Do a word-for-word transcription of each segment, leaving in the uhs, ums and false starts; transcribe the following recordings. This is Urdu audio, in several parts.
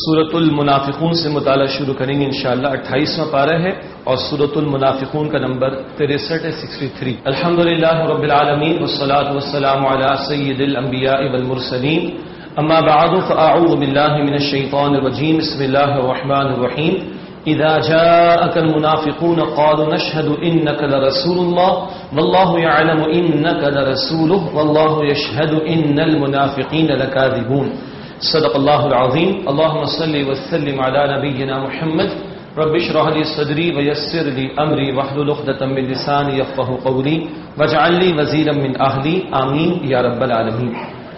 سورۃ المنافقون سے مطالعہ شروع کریں گے انشاءاللہ. اٹھائیسواں پارہ ہے اور سورۃ المنافقون کا نمبر تریسٹھ ہے، سکسٹی تھری. الحمدللہ رب العالمین والصلاة والسلام علی سید الانبیاء والمرسلین. اما بعد فاعوذ باللہ من الشیطان الرجیم. بسم اللہ الرحمن الرحیم. اذا جاءك المنافقون قالوا نشهد انك لرسول الله والله يعلم انك لرسوله والله يشهد ان المنافقين لكاذبون. صدق اللہ العظیم. اللهم صل وسلم على نبینا محمد. رب اشرح لي صدری ويسر لي امری واحلل عقدۃ من لسانی يفقهوا قولی واجعل لي وزیرا من اہلی. آمین یا رب العالمین.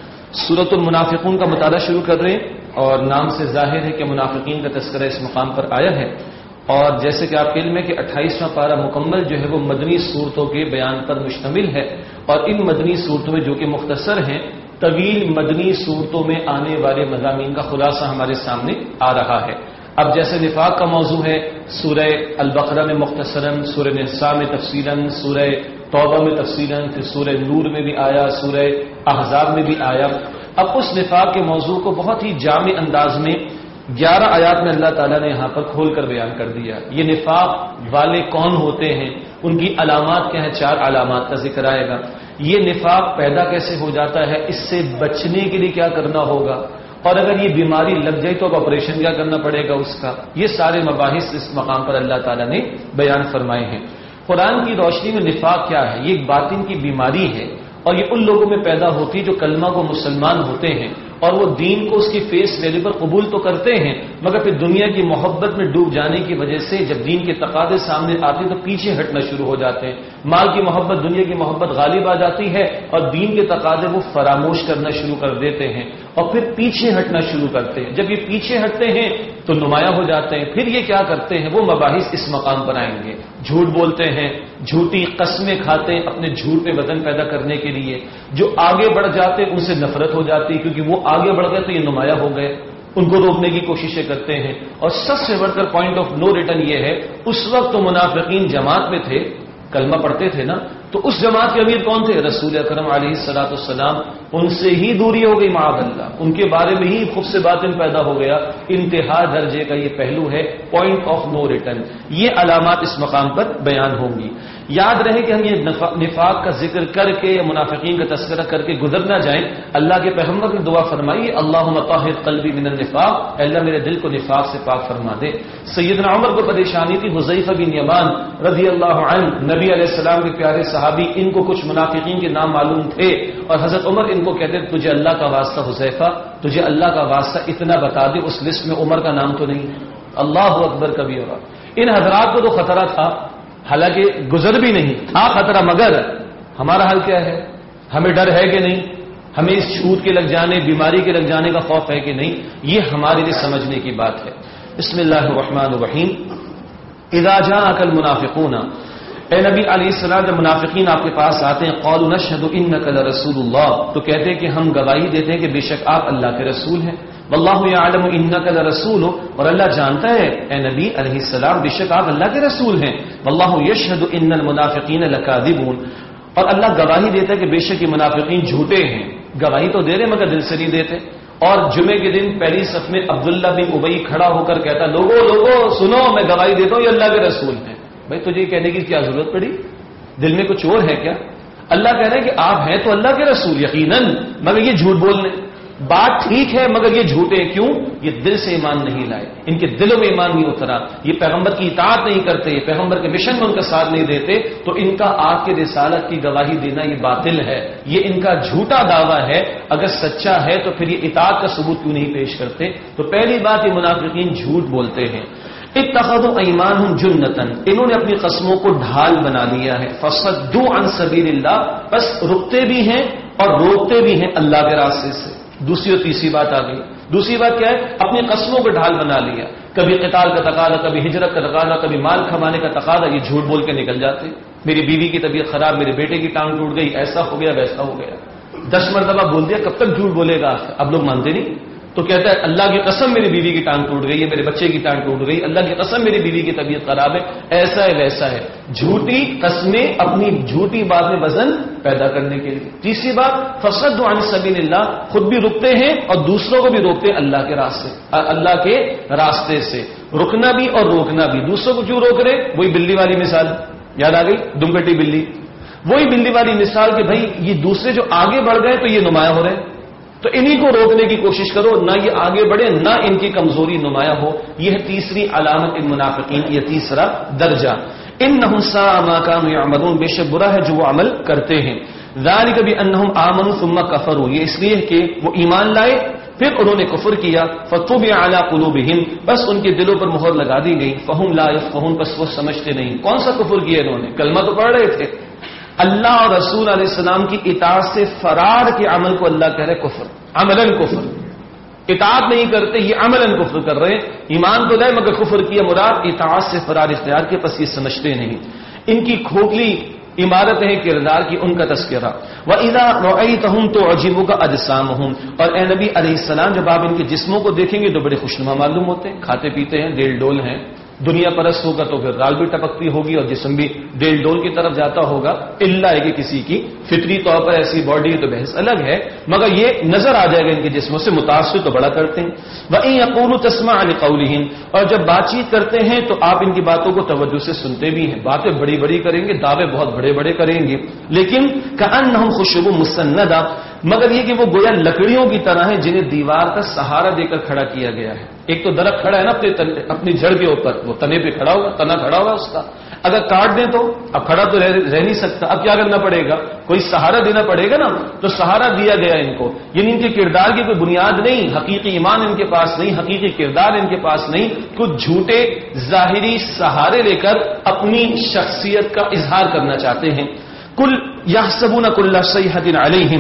سورۃ المنافقون کا مطالعہ شروع کر رہے ہیں اور نام سے ظاہر ہے کہ منافقین کا تذکرہ اس مقام پر آیا ہے. اور جیسے کہ آپ کے علم ہے کہ اٹھائیسواں پارہ مکمل جو ہے وہ مدنی صورتوں کے بیان پر مشتمل ہے، اور ان مدنی صورتوں میں جو کہ مختصر ہیں، طویل مدنی صورتوں میں آنے والے مضامین کا خلاصہ ہمارے سامنے آ رہا ہے. اب جیسے نفاق کا موضوع ہے سورہ البقرہ میں مختصراً، سورہ نساء میں تفصیلاً، سورہ توبہ میں تفصیلاً، پھر سورہ نور میں بھی آیا، سورہ احزاب میں بھی آیا. اب اس نفاق کے موضوع کو بہت ہی جامع انداز میں گیارہ آیات میں اللہ تعالیٰ نے یہاں پر کھول کر بیان کر دیا. یہ نفاق والے کون ہوتے ہیں، ان کی علامات کیا ہیں، چار علامات کا ذکر آئے گا. یہ نفاق پیدا کیسے ہو جاتا ہے، اس سے بچنے کے لیے کیا کرنا ہوگا، اور اگر یہ بیماری لگ جائے تو اب آپریشن کیا کرنا پڑے گا اس کا. یہ سارے مباحث اس مقام پر اللہ تعالیٰ نے بیان فرمائے ہیں. قرآن کی روشنی میں نفاق کیا ہے، یہ ایک باطن کی بیماری ہے، اور یہ ان لوگوں میں پیدا ہوتی ہے جو کلمہ کو مسلمان ہوتے ہیں اور وہ دین کو اس کی فیس ویلیو پر قبول تو کرتے ہیں، مگر پھر دنیا کی محبت میں ڈوب جانے کی وجہ سے جب دین کے تقاضے سامنے آتے تو پیچھے ہٹنا شروع ہو جاتے ہیں. مال کی محبت، دنیا کی محبت غالب آ جاتی ہے اور دین کے تقاضے وہ فراموش کرنا شروع کر دیتے ہیں اور پھر پیچھے ہٹنا شروع کرتے ہیں. جب یہ پیچھے ہٹتے ہیں تو نمایاں ہو جاتے ہیں. پھر یہ کیا کرتے ہیں، وہ مباحث اس مقام پر آئیں گے. جھوٹ بولتے ہیں، جھوٹی قسمیں کھاتے ہیں اپنے جھوٹ پہ وزن پیدا کرنے کے لیے. جو آگے بڑھ جاتے ہیں ان سے نفرت ہو جاتی ہے کیونکہ وہ آگے بڑھ گئے تو یہ نمایاں ہو گئے، ان کو روکنے کی کوششیں کرتے ہیں. اور سب سے بڑھ کر پوائنٹ آف نو ریٹرن یہ ہے، اس وقت تو منافقین جماعت میں تھے، کلمہ پڑھتے تھے نا، تو اس جماعت کے امیر کون تھے، رسول اکرم علیہ الصلوۃ والسلام. ان سے ہی دوری ہو گئی معاذ اللہ، ان کے بارے میں ہی خود سے باطن پیدا ہو گیا. انتہا درجے کا یہ پہلو ہے، پوائنٹ آف نو ریٹرن. یہ علامات اس مقام پر بیان ہوں گی. یاد رہے کہ ہم یہ نفاق کا ذکر کر کے یا منافقین کا تذکرہ کر کے گزر نہ جائیں. اللہ کے پیغمبر نے دعا فرمائی، اللہم طہر قلبی من النفاق، اللہ میرے دل کو نفاق سے پاک فرما دے. سیدنا عمر کو پریشانی تھی، حذیفہ بن یمان رضی اللہ عنہ نبی علیہ السلام کے پیارے صحابی، ان کو کچھ منافقین کے نام معلوم تھے اور حضرت عمر ان کو کہتے تجھے اللہ کا واسطہ حذیفہ، تجھے اللہ کا واسطہ اتنا بتا دے اس لسٹ میں عمر کا نام تو نہیں ہے. اللہ اکبر کبیرہ. ان حضرات کو تو خطرہ تھا، حالانکہ گزر بھی نہیں تھا خطرہ، مگر ہمارا حال کیا ہے، ہمیں ڈر ہے کہ نہیں، ہمیں اس چھوت کے لگ جانے، بیماری کے لگ جانے کا خوف ہے کہ نہیں. یہ ہمارے لیے سمجھنے کی بات ہے. بسم اللہ الرحمن الرحیم. اذا جاءك المنافقون، اے نبی علیہ السلام جب منافقین آپ کے پاس آتے ہیں، قالوا نشهد انك لرسول اللہ، تو کہتے ہیں کہ ہم گواہی دیتے ہیں کہ بے شک آپ اللہ کے رسول ہیں. واللہ یعلم انک لرسول، اور اللہ جانتا ہے اے نبی علیہ السلام بے شک آپ اللہ کے رسول ہیں. واللہ یشهد ان المنافقین لکاذبون، اور اللہ گواہی دیتا ہے کہ بے شک یہ منافقین جھوٹے ہیں. گواہی تو دے رہے مگر دل سے نہیں دیتے. اور جمعے کے دن پہلی صف میں عبداللہ بن ابی کھڑا ہو کر کہتا، لوگوں لوگوں سنو، میں گواہی دیتا ہوں یہ اللہ کے رسول ہیں. بھائی تجھے یہ کہنے کی کیا ضرورت پڑی، دل میں کچھ اور ہے کیا؟ اللہ کہہ رہے ہیں کہ آپ ہیں تو اللہ کے رسول یقیناً، مگر یہ جھوٹ بولنے. بات ٹھیک ہے مگر یہ جھوٹے کیوں؟ یہ دل سے ایمان نہیں لائے، ان کے دلوں میں ایمان نہیں اترا، یہ پیغمبر کی اطاعت نہیں کرتے، یہ پیغمبر کے مشن میں ان کا ساتھ نہیں دیتے، تو ان کا آپ کے رسالت کی گواہی دینا یہ باطل ہے، یہ ان کا جھوٹا دعویٰ ہے. اگر سچا ہے تو پھر یہ اطاعت کا ثبوت کیوں نہیں پیش کرتے؟ تو پہلی بات یہ منافقین جھوٹ بولتے ہیں. اتخذوا ایمانہم جنتاً، انہوں نے اپنی قسموں کو ڈھال بنا لیا ہے. فصدوا عن سبیل اللہ، بس رکتے بھی ہیں اور روکتے بھی ہیں اللہ کے راستے سے. دوسری اور تیسری بات آ گئی. دوسری بات کیا ہے، اپنی قسموں کو ڈھال بنا لیا. کبھی قتال کا تقاضا، کبھی ہجرت کا تقاضا، کبھی مال کمانے کا تقاضا، یہ جھوٹ بول کے نکل جاتے. میری بیوی کی طبیعت خراب، میرے بیٹے کی ٹانگ ٹوٹ گئی، ایسا ہو گیا ویسا ہو گیا. دس مرتبہ بول دیا، کب تک جھوٹ بولے گا؟ اب لوگ مانتے نہیں. تو کہتا ہے اللہ کی قسم میری بیوی کی ٹانگ ٹوٹ گئی ہے، میرے بچے کی ٹانگ ٹوٹ گئی، اللہ کی قسم میری بیوی کی طبیعت خراب ہے، ایسا ہے ویسا ہے. جھوٹی قسمیں اپنی جھوٹی بات میں وزن پیدا کرنے کے لیے. تیسری بات فصد عن سبیل اللہ، خود بھی رکتے ہیں اور دوسروں کو بھی روکتے ہیں اللہ کے راستے اللہ کے راستے سے. رکنا بھی اور روکنا بھی. دوسروں کو کیوں روک رہے؟ وہی بلی والی مثال یاد آ گئی، دمکٹی بلی. وہی بلی والی مثال کہ بھائی یہ دوسرے جو آگے بڑھ گئے تو یہ نمایاں ہو رہے ہیں، تو انہی کو روکنے کی کوشش کرو، نہ یہ آگے بڑھے نہ ان کی کمزوری نمایاں ہو. یہ ہے تیسری علامت المنافقین، یہ تیسرا درجہ. انہم ساء ما كانوا يعملون، بے شک برا ہے جو وہ عمل کرتے ہیں. ذالک بانہم آمنوا ثم کفروا، یہ اس لیے کہ وہ ایمان لائے پھر انہوں نے کفر کیا. فطبع علی قلوبہم، بس ان کے دلوں پر مہر لگا دی گئی. فہم لا یفقہون، بس وہ سمجھتے نہیں. کون سا کفر کیا انہوں نے؟ کلمہ تو پڑھ رہے تھے. اللہ اور رسول علیہ السلام کی اطاعت سے فرار کے عمل کو اللہ کہہ رہے کفر، عملاً کفر. اطاعت نہیں کرتے، یہ عملاً کفر کر رہے ہیں. ایمان تو لائے مگر کفر کیا. مراد اطاعت سے فرار اختیار کے، پس یہ سمجھتے نہیں. ان کی کھوکھلی عمارت ہے کردار کی، ان کا تذکرہ. وَإِذَا رَأَيْتَهُمْ تُعْجِبُكَ أَجْسَامُهُمْ، اور اے نبی علیہ السلام جب آپ ان کے جسموں کو دیکھیں گے تو بڑے خوشنما معلوم ہوتے ہیں، کھاتے پیتے ہیں، ڈیل ڈول ہیں. دنیا پرست ہوگا تو پھر رال بھی ٹپکتی ہوگی اور جسم بھی ڈیل ڈول کی طرف جاتا ہوگا. اللہ ہے کہ کسی کی فطری طور پر ایسی باڈی ہے تو بحث الگ ہے، مگر یہ نظر آ جائے گا ان کے جسموں سے. متاثر تو بڑا کرتے ہیں. وَإِن يَقُولُوا تَسْمَعْ لِقَوْلِهِمْ، اور جب بات چیت کرتے ہیں تو آپ ان کی باتوں کو توجہ سے سنتے بھی ہیں. باتیں بڑی بڑی کریں گے، دعوے بہت بڑے بڑے کریں گے، لیکن كَأَنَّهُمْ خُشُبٌ مُسَنَّدَةٌ، مگر یہ کہ وہ گویا لکڑیوں کی طرح ہیں جنہیں دیوار کا سہارا دے کر کھڑا کیا گیا ہے. ایک تو درخت کھڑا ہے نا اپنے اپنی جڑ کے اوپر، وہ تنے پہ کھڑا ہوگا، تنا کھڑا ہوگا اس کا. اگر کاٹ دیں تو اب کھڑا تو رہ, رہ نہیں سکتا. اب کیا کرنا پڑے گا؟ کوئی سہارا دینا پڑے گا نا. تو سہارا دیا گیا ان کو، یعنی ان کے کردار کی کوئی بنیاد نہیں، حقیقی ایمان ان کے پاس نہیں، حقیقی کردار ان کے پاس نہیں. کچھ جھوٹے ظاہری سہارے لے کر اپنی شخصیت کا اظہار کرنا چاہتے ہیں. کل یحسبون کل صیحۃ علیہم،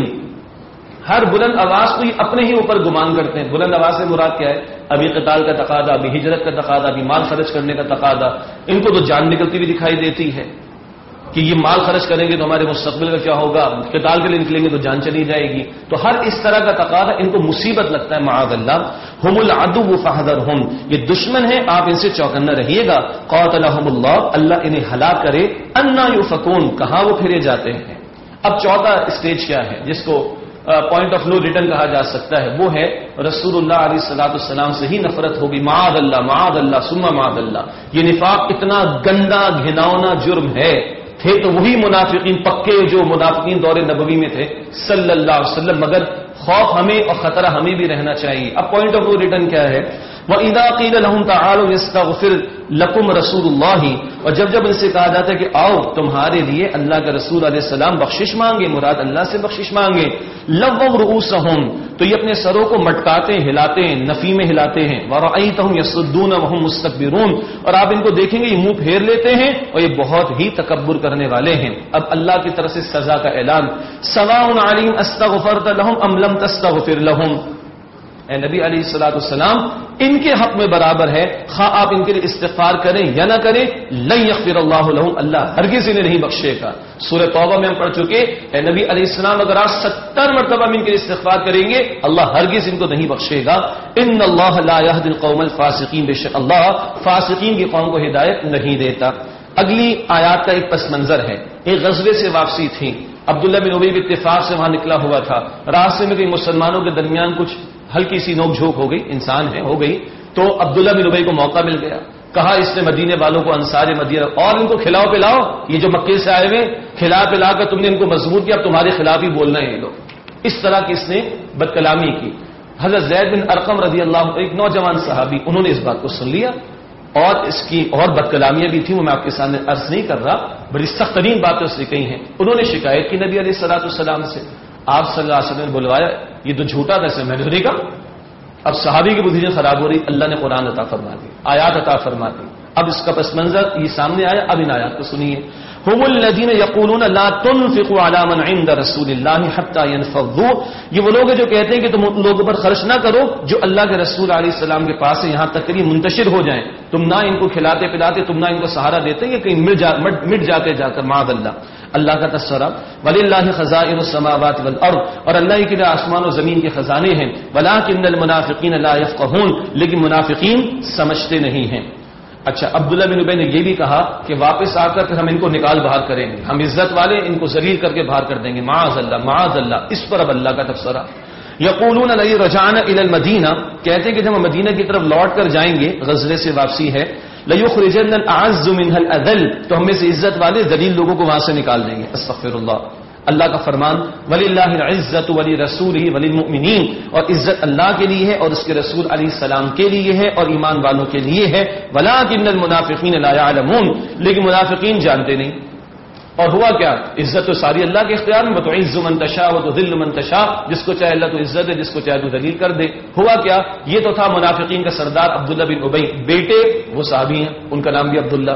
ہر بلند آواز کو یہ اپنے ہی اوپر گمان کرتے ہیں. بلند آواز سے مراد کیا ہے؟ ابھی قتال کا تقاضا، ابھی ہجرت کا تقاضا، ابھی مال خرچ کرنے کا تقاضا. ان کو تو جان نکلتی ہوئی دکھائی دیتی ہے کہ یہ مال خرچ کریں گے تو ہمارے مستقبل کا کیا ہوگا، قتال کے لیے نکلیں گے تو جان چلی جائے گی. تو ہر اس طرح کا تقاضا ان کو مصیبت لگتا ہے. معاذ اللہ. ہم العدو فاحذرہم، یہ دشمن ہیں، آپ ان سے چوکنا رہیے گا. قاتلہم اللہ، اللہ انہیں ہلاک کرے. انا یؤفکون، کہاں وہ پھرے جاتے ہیں. اب چوتھا اسٹیج کیا ہے جس کو پوائنٹ آف نو ریٹرن کہا جا سکتا ہے؟ وہ ہے رسول اللہ علیہ الصلوۃ والسلام سے ہی نفرت ہوگی. معاذ اللہ، معاذ اللہ، ثم معاذ اللہ. یہ نفاق اتنا گندا گھناؤنا جرم ہے. تھے تو وہی منافقین پکے جو منافقین دور نبوی میں تھے صلی اللہ علیہ وسلم، مگر خوف ہمیں اور خطرہ ہمیں بھی رہنا چاہیے. اب پوائنٹ آف نو ریٹرن کیا ہے؟ وَإِذَا قِيلَ لَهُمْ تَعَالُوا يَسْتَغْفِرْ لَكُمْ رَسُولُ اللَّهِ، اور جب جب ان سے کہا جاتا ہے کہ آؤ تمہارے لیے اللہ کے رسول علیہ السلام بخشش مانگے، مراد اللہ سے بخشش مانگے. لَوَّوْا رُؤُوسَهُمْ، تو یہ اپنے سروں کو مٹکاتے ہیں، ہلاتے ہیں، نفی میں ہلاتے ہیں. وَرَأَيْتَهُمْ يَصُدُّونَ وَهُمْ مُسْتَكْبِرُونَ، اور آپ ان کو دیکھیں گے یہ منہ پھیر لیتے ہیں اور یہ بہت ہی تکبر کرنے والے ہیں. اب اللہ کی طرف سے سزا کا اعلان. سَوَاءٌ عَلَيْهِمْ أَسْتَغْفَرْتَ لَهُمْ أَمْ لَمْ تَسْتَغْفِرْ لَهُمْ، اے نبی علیہ الصلوۃ والسلام ان کے حق میں برابر ہے، خواہ آپ ان کے لیے استغفار کریں یا نہ کریں. لن یغفر اللہ لہم، اللہ ہرگز انہیں نہیں بخشے گا. سورہ توبہ میں ہم پڑھ چکے، اے نبی علیہ السلام اگر آپ ستر مرتبہ ان کے لیے استغفار کریں گے اللہ ہرگز ان کو نہیں بخشے گا. ان اللہ لا یہدی القوم الفاسقین، بے شک اللہ فاسقین کی قوم کو ہدایت نہیں دیتا. اگلی آیات کا ایک پس منظر ہے. ایک غزوے سے واپسی تھی، عبداللہ بن ابی بھی اتفاق سے وہاں نکلا ہوا تھا. راستے میں کئی مسلمانوں کے درمیان کچھ ہلکی سی نوک جھوک ہو گئی، انسان ہے ہو گئی. تو عبداللہ بن ابی کو موقع مل گیا، کہا اس نے مدینے والوں کو، انصار مدینہ، اور ان کو کھلاؤ پلاؤ، یہ جو مکے سے آئے ہوئے کھلا پلا کر تم نے ان کو مضبوط کیا، اب تمہارے خلاف ہی بولنا ہے یہ لوگ. اس طرح کی اس نے بد کلامی کی. حضرت زید بن ارقم رضی اللہ عنہ ایک نوجوان صحابی، انہوں نے اس بات کو سن لیا اور اس کی اور بد کلامیاں بھی تھیں، وہ میں آپ کے سامنے عرض نہیں کر رہا، بڑی سخت ترین باتیں اس نے کہی ہیں. انہوں نے شکایت کی نبی علیہ الصلوۃ والسلام سے. آپ صلی اللہ علیہ وسلم نے بلوایا، یہ تو جھوٹا تھا، اسے میں نے نہیں کہا. اب صحابی کی پوزیشن خراب ہو رہی، اللہ نے قرآن عطا فرما دی، آیات عطا فرما دی. اب اس کا پس منظر یہ سامنے آیا. اب ان آیات کو سنیے. هم الذين يقولون لا تنفقوا على من عند رسول الله حتى ينفضوا، یہ وہ لوگ ہیں جو کہتے ہیں کہ تم ان لوگوں پر خرچ نہ کرو جو اللہ کے رسول علیہ السلام کے پاس ہے، یہاں تک کہ منتشر ہو جائیں. تم نہ ان کو کھلاتے پلاتے، تم نہ ان کو سہارا دیتے، یہ کہیں مٹ, جا, مٹ, مٹ جاتے جا کر. معاذ اللہ. اللہ کا تذکرہ. وَلِلَّهِ خَزَائِنُ السَّمَاوَاتِ وَالْأَرْضِ، اور اللہ کے لیے آسمان و زمین کے خزانے ہیں. وَلَٰكِنَّ الْمُنَافِقِينَ لَا يَفْقَهُونَ، لیکن منافقین سمجھتے نہیں ہیں. اچھا، عبداللہ بن ابی نے یہ بھی کہا کہ واپس آ کر پھر ہم ان کو نکال باہر کریں گے، ہم عزت والے ان کو ذلیل کر کے باہر کر دیں گے. معاذ اللہ معاذ اللہ. اس پر اب اللہ کا تبصرہ. یقولون لئن رجعنا الى المدینہ، کہتے ہیں کہ جب ہم مدینہ کی طرف لوٹ کر جائیں گے، غزوے سے واپسی ہے، لَيُخْرِجَنَّ الْأَعَزُّ مِنْهَا الْأَذَلُّ، تو ہم میں سے عزت والے ذلیل لوگوں کو وہاں سے نکال دیں گے. استغفر اللہ. اللہ کا فرمان وَلِلَّهِ الْعِزَّةُ وَلِرَسُولِهِ وَلِلْمُؤْمِنِينَ، اور عزت اللہ کے لیے ہے اور اس کے رسول علیہ السلام کے لیے ہے اور ایمان والوں کے لیے ہے. وَلَٰكِنَّ الْمُنَافِقِينَ لَا يَعْلَمُونَ، لیکن منافقین جانتے نہیں. اور ہوا کیا؟ عزت تو ساری اللہ کے اختیار میں، وَتُعِزُّ مَن تَشَاءُ وَتُذِلُّ مَن تَشَاءُ، جس کو چاہے اللہ تو عزت دے، جس کو چاہے تو ذلیل کر دے. ہوا کیا؟ یہ تو تھا منافقین کا سردار عبداللہ بن ابی، بیٹے وہ صحابی ہیں، ان کا نام بھی عبداللہ.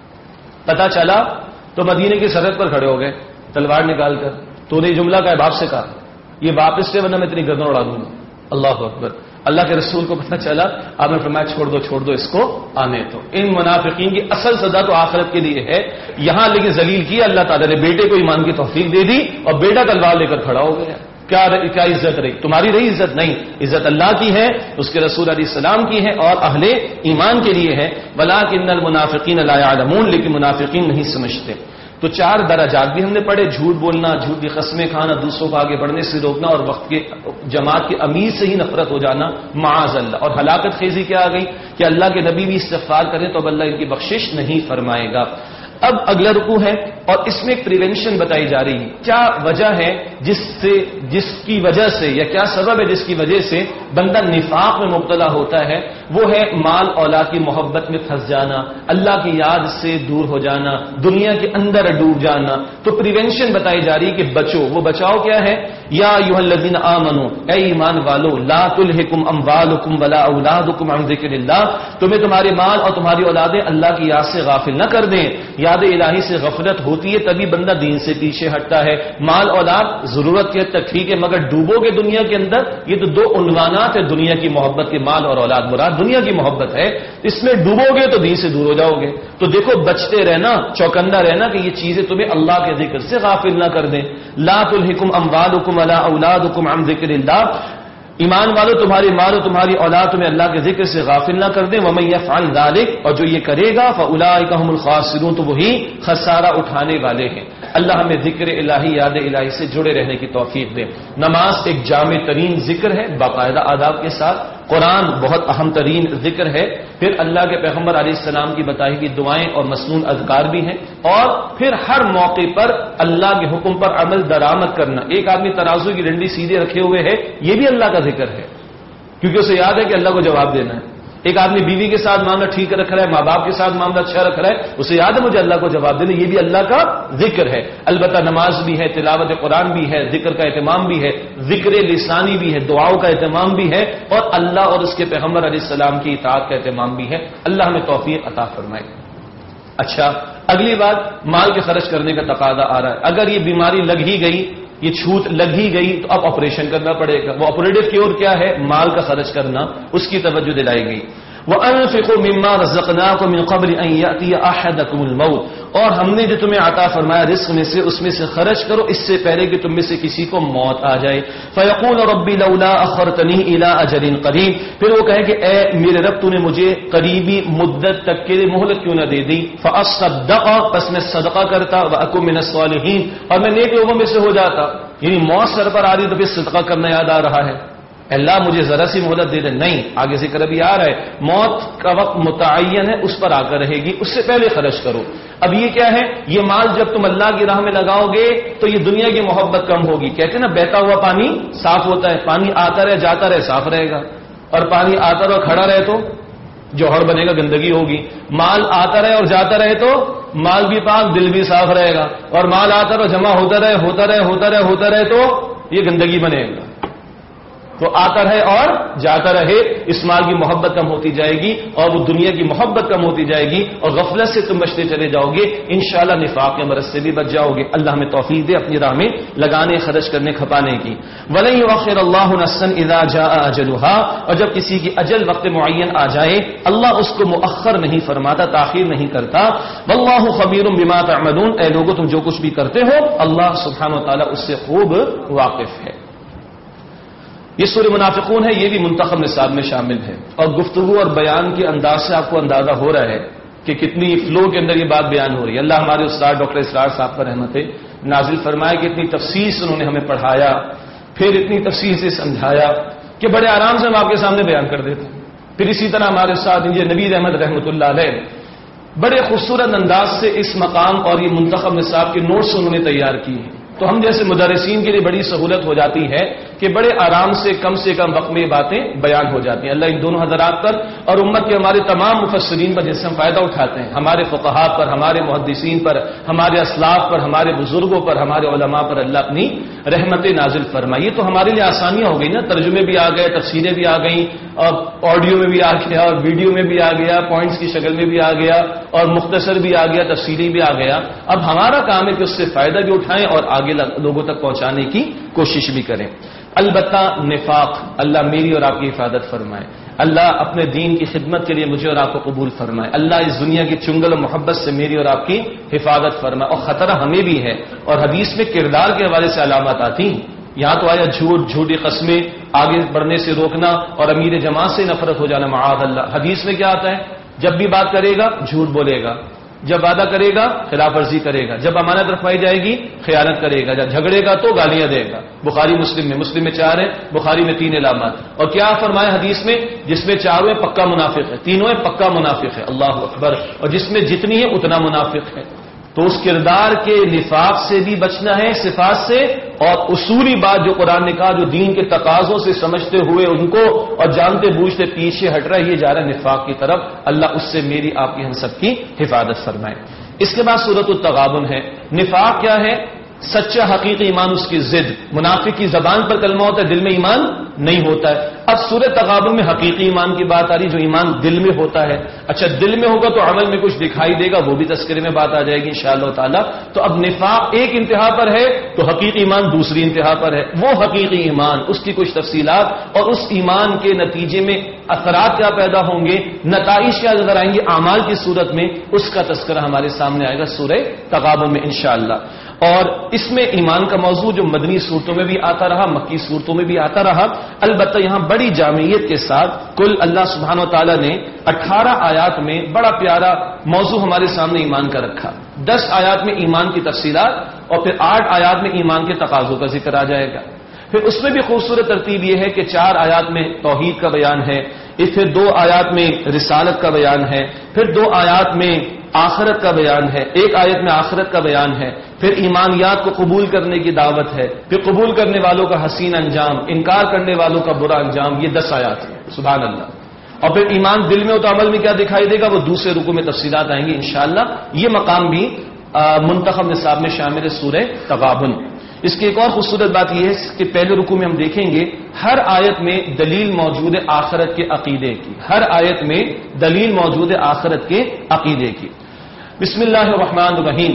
پتہ چلا تو مدینے کی سرحد پر کھڑے ہو گئے تلوار نکال کر. تو نے جملہ کا ہے باپ سے کہا یہ واپس سے ورنہ میں اتنی گردن اڑا دوں گا. اللہ اکبر. اللہ کے رسول کو پتہ چلا، آپ نے فرمایا چھوڑ دو چھوڑ دو اس کو آنے تو. ان منافقین کی اصل سزا تو آخرت کے لیے ہے، یہاں لیکن ذلیل کیا اللہ تعالیٰ نے. بیٹے کو ایمان کی توفیق دے دی اور بیٹا تلوار لے کر کھڑا ہو گیا. کیا کیا عزت رہی؟ تمہاری رہی عزت؟ نہیں، عزت اللہ کی ہے، اس کے رسول علیہ السلام کی ہے اور اہل ایمان کے لیے ہے. وَلَٰكِنَّ الْمُنَافِقِينَ لَا يَعْلَمُونَ، لیکن منافقین نہیں سمجھتے. تو چار درجات بھی ہم نے پڑھے، جھوٹ بولنا، جھوٹ کی قسمیں کھانا، دوسروں کو آگے بڑھنے سے روکنا اور وقت کے جماعت کے امیر سے ہی نفرت ہو جانا معاذ اللہ. اور ہلاکت خیزی کیا آ گئی کہ اللہ کے نبی بھی استغفار کریں تو اب اللہ ان کی بخشش نہیں فرمائے گا. اب اگلا رکوع ہے اور اس میں ایک پریونشن بتائی جا رہی ہے. کیا وجہ ہے جس سے جس کی وجہ سے یا کیا سبب ہے جس کی وجہ سے بندہ نفاق میں مبتلا ہوتا ہے؟ وہ ہے مال اولاد کی محبت میں پھنس جانا، اللہ کی یاد سے دور ہو جانا، دنیا کے اندر ڈوب جانا. تو پریونشن بتائی جا رہی ہے کہ بچو. وہ بچاؤ کیا ہے؟ یا ایھا الذین آمنو، اے ایمان والو، لا تلھکم اموالکم ولا اولادکم عن ذکر اللہ، تمہیں تمہارے مال اور تمہاری اولادیں اللہ کی یاد سے غافل نہ کر دیں. یاد الہی سے غفلت ہوتی ہے تبھی بندہ دین سے پیچھے ہٹتا ہے. مال اولاد ضرورت کے حد تک ٹھیک ہے، مگر ڈوبو گے دنیا کے اندر. یہ تو دو عنوانات ہیں دنیا کی محبت کے، مال اور اولاد. مراد دنیا کی محبت ہے، اس میں ڈوبو گے تو دین سے دور ہو جاؤ گے. تو دیکھو بچتے رہنا، چوکندہ رہنا کہ یہ چیزیں تمہیں اللہ کے ذکر سے غافل نہ کر دیں. لا تلھکم اموالکم ولا اولادکم عن ذکر اللہ، ایمان والو تمہاری مال و تمہاری اولاد تمہیں اللہ کے ذکر سے غافل نہ کر دیں. وَمَن يَفْعَلْ ذَلِكَ، اور جو یہ کرے گا فَأُولَٰئِكَ هُمُ الْخَاسِرُونَ، تو وہی خسارہ اٹھانے والے ہیں. اللہ ہمیں ذکر الہی، یاد الہی سے جڑے رہنے کی توفیق دے. نماز ایک جامع ترین ذکر ہے باقاعدہ آداب کے ساتھ. قرآن بہت اہم ترین ذکر ہے. پھر اللہ کے پیغمبر علیہ السلام کی بتائی ہوئی دعائیں اور مسنون اذکار بھی ہیں. اور پھر ہر موقع پر اللہ کے حکم پر عمل درآمد کرنا. ایک آدمی ترازو کی ڈنڈی سیدھے رکھے ہوئے ہے، یہ بھی اللہ کا ذکر ہے، کیونکہ اسے یاد ہے کہ اللہ کو جواب دینا ہے. ایک آدمی بیوی کے ساتھ معاملہ ٹھیک رکھ رہا ہے، ماں باپ کے ساتھ معاملہ اچھا رکھ رہا ہے، اسے یاد ہے مجھے اللہ کو جواب دینا، یہ بھی اللہ کا ذکر ہے. البتہ نماز بھی ہے، تلاوت قرآن بھی ہے، ذکر کا اہتمام بھی ہے، ذکر لسانی بھی ہے، دعاؤں کا اہتمام بھی ہے، اور اللہ اور اس کے پیغمبر علیہ السلام کی اطاعت کا اہتمام بھی ہے. اللہ ہمیں توفیق عطا فرمائے. اچھا، اگلی بات مال کے خرچ کرنے کا تقاضا آ رہا ہے. اگر یہ بیماری لگ ہی گئی، یہ چھوٹ لگ ہی گئی، تو اب آپریشن کرنا پڑے گا. وہ آپریٹو کیور کیا ہے؟ مال کا خرچ کرنا، اس کی توجہ دلائی گئی. وَأَنفِقُوا مِمَّا رَزَقْنَاكُم مِّن قَبْلِ أَن يَأْتِيَ أَحَدَكُمُ الْمَوْتُ، اور ہم نے جو تمہیں عطا فرمایا رزق میں سے اس میں سے خرچ کرو اس سے پہلے کہ تم میں سے کسی کو موت آ جائے. فَيَقُولُ رَبِّ لَوْلَا أَخَّرْتَنِي إِلَىٰ أَجَلٍ قَرِيبٍ، پھر وہ کہے کہ اے میرے رب تو نے مجھے قریبی مدت تک کے لیے مہلت کیوں نہ دے دی. فَأَصَّدَّقَ، پس میں صدقہ کرتا، وَأَكُن مِّنَ الصَّالِحِينَ، اور میں نیک لوگوں میں سے ہو جاتا. یعنی موت سر پر آ رہی تو پھر صدقہ کرنا یاد آ رہا ہے. اللہ مجھے ذرا سی مہلت دے دے، نہیں، آگے ذکر ابھی آ رہا ہے، موت کا وقت متعین ہے، اس پر آ کر رہے گی، اس سے پہلے خرچ کرو. اب یہ کیا ہے؟ یہ مال جب تم اللہ کی راہ میں لگاؤ گے تو یہ دنیا کی محبت کم ہوگی. کہتے ہیں نا بہتا ہوا پانی صاف ہوتا ہے، پانی آتا رہے جاتا رہے صاف رہے گا، اور پانی آتا رہے کھڑا رہے تو جوہر بنے گا، گندگی ہوگی. مال آتا رہے اور جاتا رہے تو مال بھی پاک، دل بھی صاف رہے گا. اور مال آتا رہے جمع ہوتا رہے ہوتا رہے ہوتا رہے ہوتا رہے تو یہ گندگی بنے گا. تو آتا رہے اور جاتا رہے، اس مال کی محبت کم ہوتی جائے گی اور وہ دنیا کی محبت کم ہوتی جائے گی اور غفلت سے تم بچتے چلے جاؤ گے، انشاءاللہ نفاق کے مرض سے بھی بچ جاؤ گے۔ اللہ ہمیں توفیق دے اپنی راہ میں لگانے، خرچ کرنے، کھپانے کی۔ وَلَن يُؤَخِّرَ اللَّهُ نَفْسًا إِذَا جَاءَ أَجَلُهَا، اور جب کسی کی اجل وقت معین آ جائے اللہ اس کو مؤخر نہیں فرماتا، تاخیر نہیں کرتا۔ وَاللَّهُ خَبِيرٌ بِمَا تَعْمَلُونَ، اے لوگو تم جو کچھ بھی کرتے ہو اللہ سبحانہ و تعالیٰ اس سے خوب واقف ہے۔ یہ سورہ منافقون ہے، یہ بھی منتخب نصاب میں شامل ہے، اور گفتگو اور بیان کے انداز سے آپ کو اندازہ ہو رہا ہے کہ کتنی فلو کے اندر یہ بات بیان ہو رہی ہے۔ اللہ ہمارے استاد ڈاکٹر اسرار صاحب پر رحمت نازل فرمائے کہ اتنی تفصیل سے انہوں نے ہمیں پڑھایا، پھر اتنی تفصیل سے سمجھایا کہ بڑے آرام سے ہم آپ کے سامنے بیان کر دیتے ہیں۔ پھر اسی طرح ہمارے استاد انجینئر نوید احمد رحمۃ اللہ علیہ بڑے خوبصورت انداز سے اس مقام اور یہ منتخب نصاب کے نوٹس انہوں نے تیار کیے ہیں، تو ہم جیسے مدرسین کے لیے بڑی سہولت ہو جاتی ہے کہ بڑے آرام سے کم سے کم وقت میں باتیں بیان ہو جاتی ہیں۔ اللہ ان دونوں حضرات پر اور امت کے ہمارے تمام مفسرین پر جس سے ہم فائدہ اٹھاتے ہیں، ہمارے فقہاء پر، ہمارے محدثین پر، ہمارے اسلاف پر، ہمارے بزرگوں پر، ہمارے علماء پر اللہ اپنی رحمت نازل فرمائیے۔ تو ہمارے لیے آسانیاں ہو گئی نا، ترجمے بھی آ گئے، تفسیریں بھی آ گئیں، اور آڈیو میں بھی آ گیا اور ویڈیو میں بھی آ گیا، پوائنٹس کی شکل میں بھی آ گیا اور مختصر بھی آ گیا، تفصیلی بھی آ گیا۔ اب ہمارا کام ہے کہ اس سے فائدہ بھی اٹھائیں اور آگے لوگوں تک پہنچانے کی کوشش بھی کریں۔ البتہ نفاق، اللہ میری اور آپ کی حفاظت فرمائے، اللہ اپنے دین کی خدمت کے لیے مجھے اور آپ کو قبول فرمائے، اللہ اس دنیا کی چنگل و محبت سے میری اور آپ کی حفاظت فرمائے۔ اور خطرہ ہمیں بھی ہے، اور حدیث میں کردار کے حوالے سے علامات آتی ہیں، یہاں تو آیا جھوٹ، جھوٹی قسمیں، آگے بڑھنے سے روکنا اور امیر جماعت سے نفرت ہو جانا، معاذ اللہ۔ حدیث میں کیا آتا ہے؟ جب بھی بات کرے گا جھوٹ بولے گا، جب وعدہ کرے گا خلاف ورزی کرے گا، جب امانت رکھوائی جائے گی خیانت کرے گا، جب جھگڑے گا تو گالیاں دے گا۔ بخاری مسلم میں، مسلم میں چار ہے، بخاری میں تین علامات۔ اور کیا فرمایا حدیث میں؟ جس میں چاروں ہے پکا منافق ہے، تینوں ہے پکا منافق ہے، اللہ اکبر، اور جس میں جتنی ہے اتنا منافق ہے۔ تو اس کردار کے نفاق سے بھی بچنا ہے، صفات سے، اور اصولی بات جو قرآن نے کہا جو دین کے تقاضوں سے سمجھتے ہوئے ان کو اور جانتے بوجھتے پیچھے ہٹ رہا ہے، یہ جا رہا ہے نفاق کی طرف، اللہ اس سے میری آپ کی ہم سب کی حفاظت فرمائے۔ اس کے بعد سورۃ التغابن ہے۔ نفاق کیا ہے؟ سچا حقیقی ایمان، اس کی ضد۔ منافق کی زبان پر کلمہ ہوتا ہے، دل میں ایمان نہیں ہوتا ہے۔ اب سورۃ تغابن میں حقیقی ایمان کی بات آ رہی، جو ایمان دل میں ہوتا ہے۔ اچھا دل میں ہوگا تو عمل میں کچھ دکھائی دے گا، وہ بھی تذکرے میں بات آ جائے گی انشاءاللہ تعالی۔ تو اب نفاق ایک انتہا پر ہے تو حقیقی ایمان دوسری انتہا پر ہے۔ وہ حقیقی ایمان، اس کی کچھ تفصیلات اور اس ایمان کے نتیجے میں اثرات کیا پیدا ہوں گے، نتائج کیا نظر آئیں گے اعمال کی صورت میں، اس کا تذکرہ ہمارے سامنے آئے گا سورہ تغابن میں انشاءاللہ۔ اور اس میں ایمان کا موضوع جو مدنی صورتوں میں بھی آتا رہا، مکی صورتوں میں بھی آتا رہا، البتہ یہاں بڑی جامعیت کے ساتھ کل اللہ سبحانہ و تعالیٰ نے اٹھارہ آیات میں بڑا پیارا موضوع ہمارے سامنے ایمان کا رکھا۔ دس آیات میں ایمان کی تفصیلات اور پھر آٹھ آیات میں ایمان کے تقاضوں کا ذکر آ جائے گا۔ پھر اس میں بھی خوبصورت ترتیب یہ ہے کہ چار آیات میں توحید کا بیان ہے، پھر دو آیات میں رسالت کا بیان ہے، پھر دو آیات میں آخرت کا بیان ہے، ایک آیت میں آخرت کا بیان ہے، پھر ایمانیات کو قبول کرنے کی دعوت ہے، پھر قبول کرنے والوں کا حسین انجام، انکار کرنے والوں کا برا انجام، یہ دس آیات ہیں سبحان اللہ۔ اور پھر ایمان دل میں ہو تو عمل میں کیا دکھائی دے گا، وہ دوسرے رکوع میں تفصیلات آئیں گی انشاءاللہ۔ یہ مقام بھی منتخب نصاب میں شامل ہے سورہ تغابن۔ اس کی ایک اور خوبصورت بات یہ ہے کہ پہلے رکوع میں ہم دیکھیں گے ہر آیت میں دلیل موجود ہے آخرت کے عقیدے کی، ہر آیت میں دلیل موجود ہے آخرت کے عقیدے کی۔ بسم اللہ الرحمن الرحیم،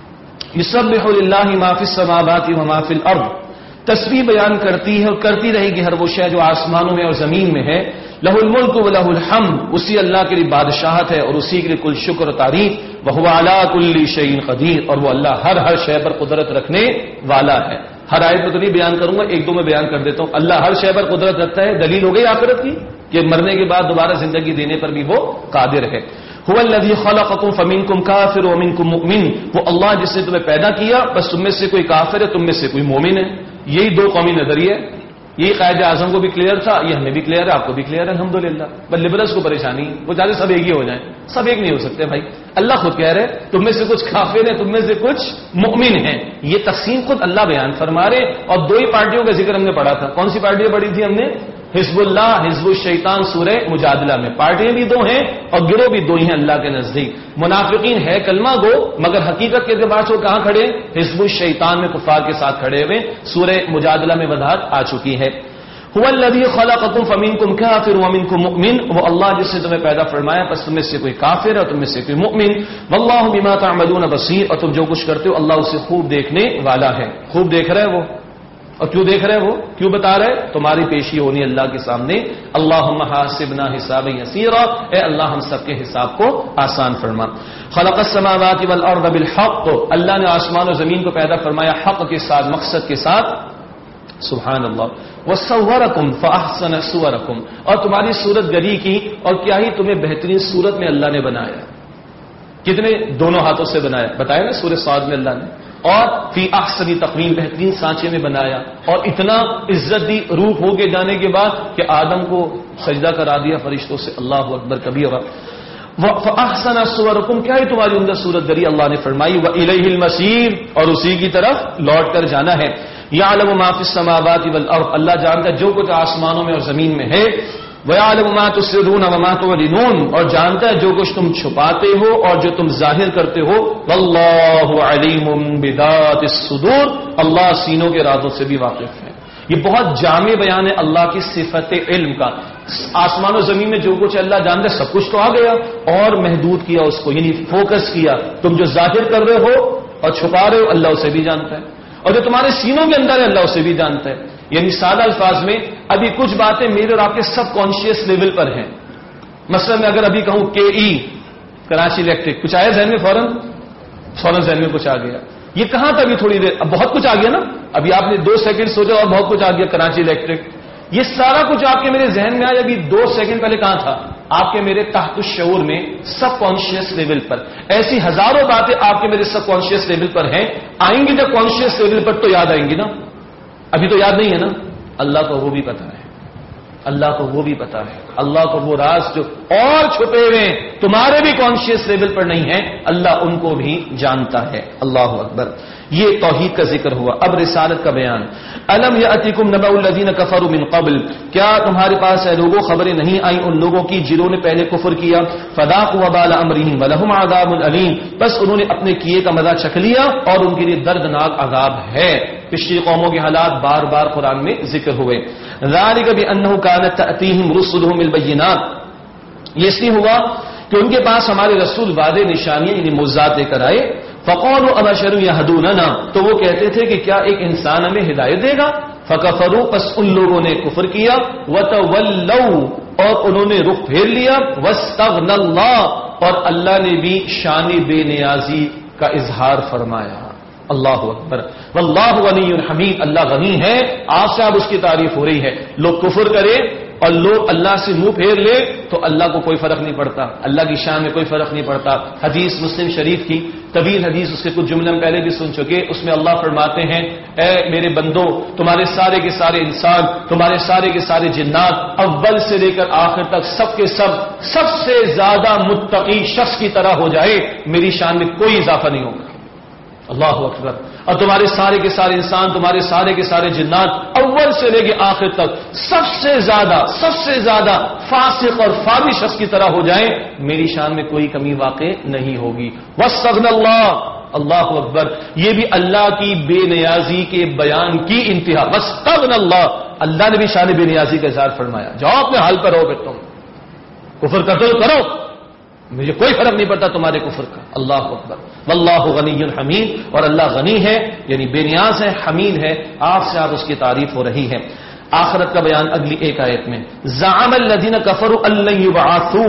یسبح للہ ما فی السماوات و ما فی الارض، تسبیح بیان کرتی ہے اور کرتی رہے گی ہر وہ شے جو آسمانوں میں اور زمین میں ہے، لہ الملک و لہ الحمد، اسی اللہ کے لیے بادشاہت ہے اور اسی کے لیے کل شکر و تعریف، وہو علی کل شیء قدیر، اور وہ اللہ ہر ہر شے پر قدرت رکھنے والا ہے۔ ہر آیت میں تو نہیں بیان کروں گا، ایک دو میں بیان کر دیتا ہوں۔ اللہ ہر شے پر قدرت رکھتا ہے، دلیل ہو گئی آخرت کی کہ مرنے کے بعد دوبارہ زندگی دینے پر بھی وہ قادر ہے۔ هو الذی خلقکم فمنکم کافر ومنکم مؤمن، وہ اللہ جس نے تمہیں پیدا کیا، بس تم میں سے کوئی کافر ہے، تم میں سے کوئی مومن ہے۔ یہی دو قومی نظریے، یہی قائد اعظم کو بھی کلیئر تھا، یہ ہمیں بھی کلیئر ہے، آپ کو بھی کلیئر ہے الحمدللہ۔ بس لبرلس کو پریشانی، وہ چاہتے سب ایک ہی ہو جائیں، سب ایک نہیں ہو سکتے بھائی۔ اللہ خود کہہ رہے تم میں سے کچھ کافر ہیں، تم میں سے کچھ مؤمن ہیں، یہ تقسیم خود اللہ بیان فرما رہے۔ اور دو ہی پارٹیوں کا ذکر ہم نے پڑھا تھا، کون سی پارٹیاں پڑھی تھی ہم نے؟ حزب اللہ، حزب الشیطان، سورہ مجادلہ میں۔ پارٹیاں بھی دو ہیں اور گروہ بھی دو ہی ہیں اللہ کے نزدیک۔ منافقین ہے کلمہ گو، مگر حقیقت کے اعتبار سے وہ کہاں کھڑے؟ حزب الشیطان میں کفار کے ساتھ کھڑے ہوئے۔ سورہ مجادلہ میں وضاحت آ چکی ہے۔ هو الذی خلقکم فمنکم کافر ومنکم مؤمن، وہ اللہ جس نے تمہیں پیدا فرمایا پس تم میں سے کوئی کافر ہے اور تم میں سے کوئی مؤمن، واللہ بما تعملون بصیر، اور تم جو کچھ کرتے ہو اللہ اسے خوب دیکھنے والا ہے۔ خوب دیکھ رہے وہ، اور کیوں دیکھ رہے وہ، کیوں بتا رہے، تمہاری پیشی ہونی اللہ کے سامنے۔ اللہم حاسبنا حسابا یسیرا، اے اللہ ہم سب کے حساب کو آسان فرما۔ خلق السماوات والارض بالحق، اللہ نے آسمان و زمین کو پیدا فرمایا حق کے ساتھ، مقصد کے ساتھ، سبحان اللہ۔ وصورکم فاحسن صورکم، اور تمہاری صورت گری کی، اور کیا ہی تمہیں بہترین صورت میں اللہ نے بنایا، کتنے، دونوں ہاتھوں سے بنایا، بتایا نا سورہ صاد میں اللہ نے، اور فی احسنی تقویم، بہترین سانچے میں بنایا، اور اتنا عزت دی روح ہو کے جانے کے بعد کہ آدم کو سجدہ کرا دیا فرشتوں سے، اللہ اکبر کبیرہ۔ فاحسن صورکم، کیا ہی تمہاری عمدہ صورت گری اللہ نے فرمائی۔ والیہ المصیر، اور اسی کی طرف لوٹ کر جانا ہے۔ یعلم ما فی السماوات والارض، اللہ جانتا ہے جو کچھ آسمانوں میں اور زمین میں ہے۔ وَيَعْلَمُ مَا تُسِرُّونَ وَمَا تُعْلِنُونَ، اور جانتا ہے جو کچھ تم چھپاتے ہو اور جو تم ظاہر کرتے ہو۔ وَاللَّهُ عَلِيمٌ بِذَاتِ الصُّدُورِ، اللہ سینوں کے رازوں سے بھی واقف ہے۔ یہ بہت جامع بیان ہے اللہ کی صفت علم کا۔ آسمان و زمین میں جو کچھ اللہ جانتا ہے سب کچھ تو آ گیا، اور محدود کیا اس کو، یعنی فوکس کیا۔ تم جو ظاہر کر رہے ہو اور چھپا رہے ہو اللہ اسے بھی جانتا ہے، اور جو تمہارے سینوں کے اندر ہے اللہ اسے بھی جانتا ہے۔ یعنی سادہ الفاظ میں ابھی کچھ باتیں میرے اور آپ کے سب کانشیس لیول پر ہیں۔ مثلا میں اگر ابھی کہوں کے ای کراچی الیکٹرک، کچھ آیا ذہن میں، فوراً فوراً ذہن میں کچھ آ گیا۔ یہ کہاں تھا ابھی تھوڑی دیر، اب بہت کچھ آ گیا نا، ابھی آپ نے دو سیکنڈ سوچا اور بہت کچھ آ گیا، کراچی الیکٹرک۔ یہ سارا کچھ آپ کے میرے ذہن میں آیا، ابھی دو سیکنڈ پہلے کہاں تھا، آپ کے میرے تحت الشعور میں، سب کانشیس لیول پر۔ ایسی ہزاروں باتیں آپ کے میرے سب کانشیس لیول پر ہیں، آئیں گی جب کانشیس لیول پر تو یاد آئیں گی نا، ابھی تو یاد نہیں ہے نا۔ اللہ کو وہ بھی پتا ہے، اللہ کو وہ بھی پتا ہے، اللہ کو وہ راز جو اور چھپے ہوئے ہیں تمہارے بھی کانشیس لیول پر نہیں ہیں، اللہ ان کو بھی جانتا ہے۔ اللہ اکبر۔ یہ توحید کا ذکر ہوا، اب رسالت کا بیان۔ الم یاتکم نبأ الذین کفروا من قبل، کیا تمہارے پاس ہے لوگوں خبریں نہیں آئیں ان لوگوں کی جنہوں نے پہلے کفر کیا، فذاقوا وبال امرهم ولهم عذاب علیم، بس انہوں نے اپنے کیے کا مزہ چکھ لیا اور ان کے لیے دردناک عذاب ہے۔ پچھلی قوموں کے حالات بار بار قرآن میں ذکر ہوئے۔ ذالک بانہ کانت تاتیہم رسلهم بالبینات، یہ اس لیے ہوا کہ ان کے پاس ہمارے رسول وعدے نشانیاں یعنی معجزات لے کر آئے۔ فقالوا ابشر یہدوننا، تو وہ کہتے تھے کہ کیا ایک انسان ہمیں ہدایت دے گا۔ فکفروا، پس ان لوگوں نے کفر کیا۔ وتولوا، اور انہوں نے رخ پھیر لیا۔ واستغنى اللہ، اور اللہ نے بھی شان بے نیازی کا اظہار فرمایا۔ اللہ اکبر۔ واللہ غنی حمید، اللہ غنی ہے، آپ سے اب اس کی تعریف ہو رہی ہے۔ لوگ کفر کرے اور لوگ اللہ سے منہ پھیر لے تو اللہ کو کوئی فرق نہیں پڑتا، اللہ کی شان میں کوئی فرق نہیں پڑتا۔ حدیث مسلم شریف کی طویل حدیث، اس کے کچھ جملے ہم پہلے بھی سن چکے، اس میں اللہ فرماتے ہیں اے میرے بندو، تمہارے سارے کے سارے انسان، تمہارے سارے کے سارے جنات، اول سے لے کر آخر تک سب کے سب سب سے زیادہ متقی شخص کی طرح ہو جائے، میری شان میں کوئی اضافہ نہیں ہوگا۔ اللہ اکبر۔ اور تمہارے سارے کے سارے انسان، تمہارے سارے کے سارے جنات اول سے لے کے آخر تک سب سے زیادہ سب سے زیادہ فاسق اور فاضل شخص کی طرح ہو جائیں، میری شان میں کوئی کمی واقع نہیں ہوگی۔ واستغنى اللہ، اللہ اکبر، یہ بھی اللہ کی بے نیازی کے بیان کی انتہا۔ واستغنى اللہ، اللہ نے بھی شان بے نیازی کا اظہار فرمایا۔ جاؤ اپنے حال پر رہو، پھر تم کفر کرتے ہو کرو، مجھے کوئی فرق نہیں پڑتا تمہارے کفر کا۔ اللہ اکبر۔ واللہ غنی حمید، اور اللہ غنی ہے یعنی بے نیاز ہے، حمید ہے، آپ سے آپ اس کی تعریف ہو رہی ہے۔ آخرت کا بیان اگلی ایک آیت میں۔ زعم الذین کفروا ان لن یبعثوا،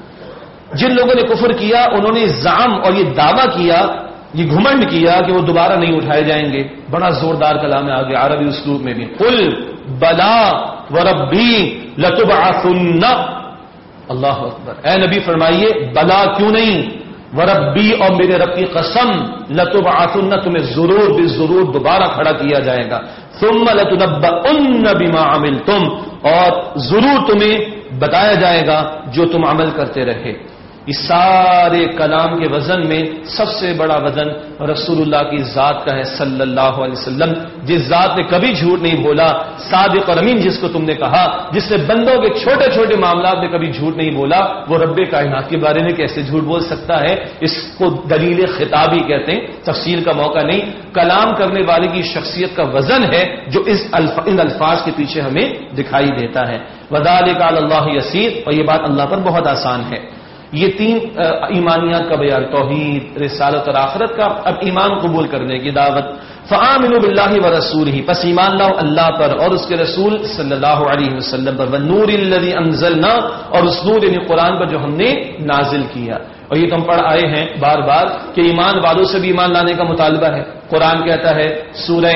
جن لوگوں نے کفر کیا انہوں نے زعم اور یہ دعویٰ کیا، یہ گھمنڈ کیا کہ وہ دوبارہ نہیں اٹھائے جائیں گے۔ بڑا زوردار کلام ہے آگے عربی اسلوب میں بھی۔ قل بلا وربی لتبعثن، اللہ اکبر، اے نبی فرمائیے بلا کیوں نہیں، وربی، اور میرے رب کی قسم، لتبعثن، تمہیں ضرور بھی ضرور دوبارہ کھڑا کیا جائے گا۔ ثم لتنبؤن بما عملتم، اور ضرور تمہیں بتایا جائے گا جو تم عمل کرتے رہے۔ اس سارے کلام کے وزن میں سب سے بڑا وزن رسول اللہ کی ذات کا ہے صلی اللہ علیہ وسلم، جس ذات نے کبھی جھوٹ نہیں بولا، صادق اور امین جس کو تم نے کہا، جس نے بندوں کے چھوٹے چھوٹے معاملات میں کبھی جھوٹ نہیں بولا، وہ رب کائنات کے بارے میں کیسے جھوٹ بول سکتا ہے؟ اس کو دلیل خطابی کہتے ہیں، تفصیل کا موقع نہیں۔ کلام کرنے والے کی شخصیت کا وزن ہے جو اس الف... ان الفاظ کے پیچھے ہمیں دکھائی دیتا ہے۔ وذالک علی اللہ یسیر، اور یہ بات اللہ پر بہت آسان ہے۔ یہ تین ایمانیات کا بیان، توحید، رسالت اور آخرت کا۔ اب ایمان قبول کرنے کی دعوت، فآمنوا باللہ ورسولہ، پس ایمان لاؤ اللہ پر اور اس کے رسول صلی اللہ علیہ وسلم پر، والنور الذی انزلنا، اور اس نور یعنی قرآن پر جو ہم نے نازل کیا۔ اور یہ تو ہم پڑھ آئے ہیں بار بار کہ ایمان والوں سے بھی ایمان لانے کا مطالبہ ہے۔ قرآن کہتا ہے سورہ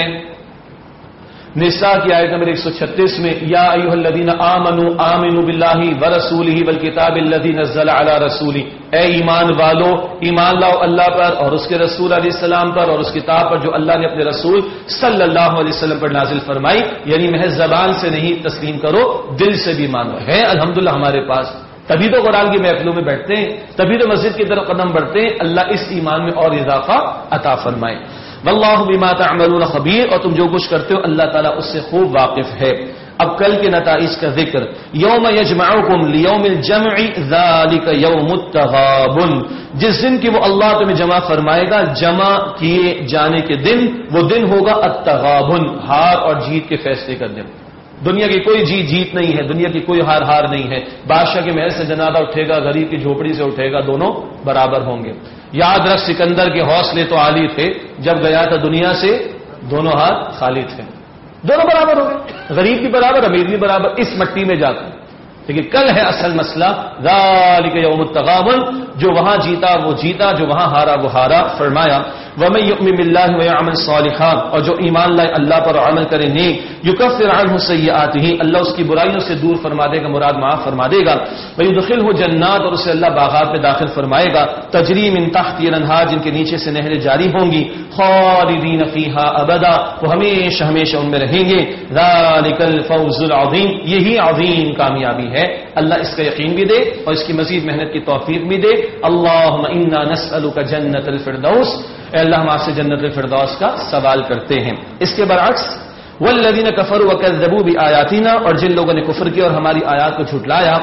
نساء کی آیت نمبر ایک سو چھتیس میں، یا ایھا الذین آمنوا آمنوا باللہ ورسولہ والکتاب الذی نزل علی رسولہ، اے ایمان والو ایمان لاؤ اللہ پر اور اس کے رسول علیہ السلام پر اور اس کتاب پر جو اللہ نے اپنے رسول صلی اللہ علیہ وسلم پر نازل فرمائی، یعنی محض زبان سے نہیں تسلیم کرو، دل سے بھی مانو۔ ہے الحمدللہ ہمارے پاس، تبھی تو قرآن کی محفلوں میں بیٹھتے ہیں، تبھی تو مسجد کی طرف قدم بڑھتے ہیں۔ اللہ اس ایمان میں اور اضافہ عطا فرمائے۔ واللہ بما تعملون خبیر، اور تم جو کچھ کرتے ہو اللہ تعالیٰ اس سے خوب واقف ہے۔ اب کل کے نتائج کا ذکر، یوم یجمعکم لیوم الجمع ذالک یوم التغابن، جس دن کی وہ اللہ تمہیں جمع فرمائے گا، جمع کیے جانے کے دن، وہ دن ہوگا التغابن، ہار اور جیت کے فیصلے کا دن۔ دنیا کی کوئی جیت جیت نہیں ہے، دنیا کی کوئی ہار ہار نہیں ہے۔ بادشاہ کے محل سے جنازہ اٹھے گا، غریب کی جھوپڑی سے اٹھے گا، دونوں برابر ہوں گے۔ یاد رکھ سکندر کے حوصلے تو عالی تھے، جب گیا تھا دنیا سے دونوں ہاتھ خالی تھے، دونوں برابر ہو گئے، غریب بھی برابر، امیر بھی برابر، اس مٹی میں جا کر۔ لیکن کل ہے اصل مسئلہ، ذالک یوم التغابن، جو وہاں جیتا وہ جیتا، جو وہاں ہارا وہ ہارا۔ فرمایا وَمَن يُؤْمِن بِاللَّهِ وَيَعْمَلْ صَالِحًا، اور جو ایمان لائے اللہ پر اور عمل کرے نیک، یکفر عنہ سیئاتہ، اللہ اس کی برائیوں سے دور فرما دے گا، مراد معاف فرما دے گا، وَيُدْخِلْهُ جنات، اور اسے اللہ باغات میں داخل فرمائے گا، تجری من تحتها الانہار، جن کے نیچے سے نہریں جاری ہوں گی، خالدین فیہا ابدا، وہ ہمیشہ ہمیشہ ان میں رہیں گے۔ ذالک الفوز العظیم، یہی عظیم کامیابی ہے۔ اللہ اس کا یقین بھی دے اور اس کی مزید محنت کی توفیق بھی دے۔ اللہم انا نسألک جنت الفردوس، اے اللہ ہم آپ سے جنت الفردوس کا سوال کرتے ہیں۔ اس کے برعکس والذین کفروا وکذبوا بآیاتنا، اور جن لوگوں نے کفر کیا اور ہماری آیات کو جھٹلایا،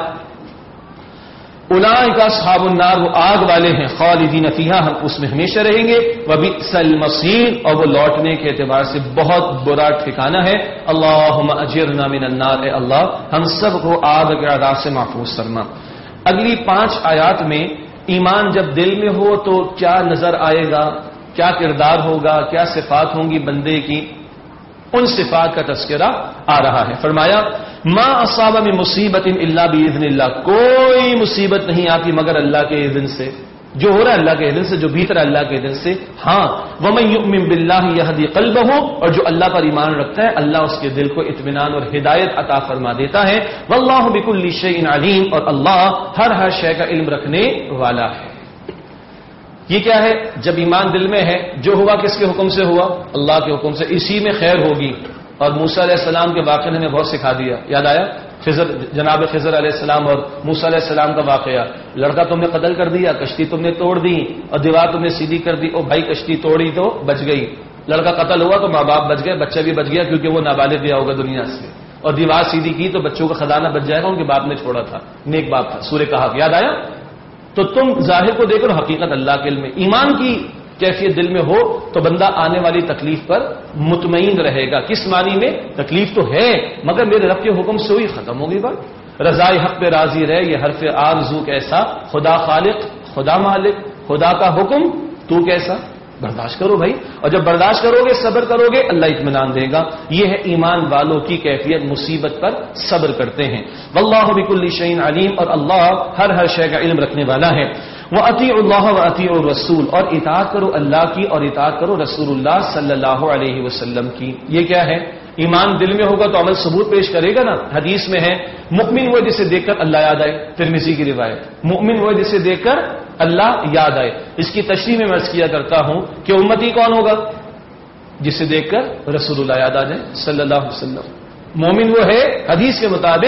اولئک اصحاب النار، وہ آگ والے ہیں، خالدین فیہا، ہم اس میں ہمیشہ رہیں گے، وبئس المصیر، اور وہ لوٹنے کے اعتبار سے بہت برا ٹھکانہ ہے۔ اللہم اجرنا من النار، اے اللہ ہم سب کو آگ کے عذاب سے محفوظ فرما۔ اگلی پانچ آیات میں ایمان جب دل میں ہو تو کیا نظر آئے گا، کیا کردار ہوگا، کیا صفات ہوں گی بندے کی، ان صفات کا تذکرہ آ رہا ہے۔ فرمایا ما اصاب من مصیبت الا باذن اللہ، کوئی مصیبت نہیں آتی مگر اللہ کے اذن سے، جو ہو رہا ہے اللہ کے اذن سے، جو بیت رہا ہے اللہ کے اذن سے۔ ہاں ومن یؤمن باللہ یہدی قلبہ، اور جو اللہ پر ایمان رکھتا ہے اللہ اس کے دل کو اطمینان اور ہدایت عطا فرما دیتا ہے۔ واللہ بکل شیء علیم، اور اللہ ہر ہر شے کا علم رکھنے والا ہے۔ یہ کیا ہے؟ جب ایمان دل میں ہے، جو ہوا کس کے حکم سے ہوا؟ اللہ کے حکم سے، اسی میں خیر ہوگی۔ اور موسیٰ علیہ السلام کے واقعے نے ہمیں بہت سکھا دیا، یاد آیا خضر، جناب خضر علیہ السلام اور موسیٰ علیہ السلام کا واقعہ۔ لڑکا تم نے قتل کر دیا، کشتی تم نے توڑ دی، اور دیوار تم نے سیدھی کر دی، او بھائی کشتی توڑی تو بچ گئی، لڑکا قتل ہوا تو ماں باپ بچ گئے، بچہ بھی بچ گیا کیونکہ وہ نابالغ گیا ہوگا دنیا سے، اور دیوار سیدھی کی تو بچوں کا خزانہ بچ جائے گا، ان کے باپ نے چھوڑا تھا، نیک باپ تھا، سورہ کہف، یاد آیا؟ تو تم ظاہر کو دیکھو، حقیقت اللہ کے علم میں، ایمان کی کیفیت دل میں ہو تو بندہ آنے والی تکلیف پر مطمئن رہے گا۔ کس معنی میں؟ تکلیف تو ہے مگر میرے رب کے حکم سے ہوئی، ختم ہوگی بات، رضائے حق پہ راضی رہے، یہ حرف آرزو کیسا، خدا خالق، خدا مالک، خدا کا حکم تو کیسا، برداشت کرو بھائی، اور جب برداشت کرو گے، صبر کرو گے، اللہ اطمینان دے گا۔ یہ ہے ایمان والوں کی کیفیت، مصیبت پر صبر کرتے ہیں۔ واللہ بکل شیء علیم، اور اللہ ہر ہر شے کا علم رکھنے والا ہے۔ وَأَطِيعُوا اللَّهَ وَأَطِيعُوا الرَّسُولَ، اور اطاعت کرو اللہ کی اور اطاعت کرو رسول اللہ صلی اللہ علیہ وسلم کی۔ یہ کیا ہے؟ ایمان دل میں ہوگا تو عمل ثبوت پیش کرے گا نا۔ حدیث میں ہے مؤمن وہ جسے دیکھ کر اللہ یاد آئے، ترمذی کی روایت، مؤمن وہ جسے دیکھ کر اللہ یاد آئے۔ اس کی تشریح میں عرض کیا کرتا ہوں کہ امتی کون ہوگا؟ جسے دیکھ کر رسول اللہ یاد آ جائے صلی اللہ علیہ وسلم۔ مومن وہ ہے حدیث کے مطابق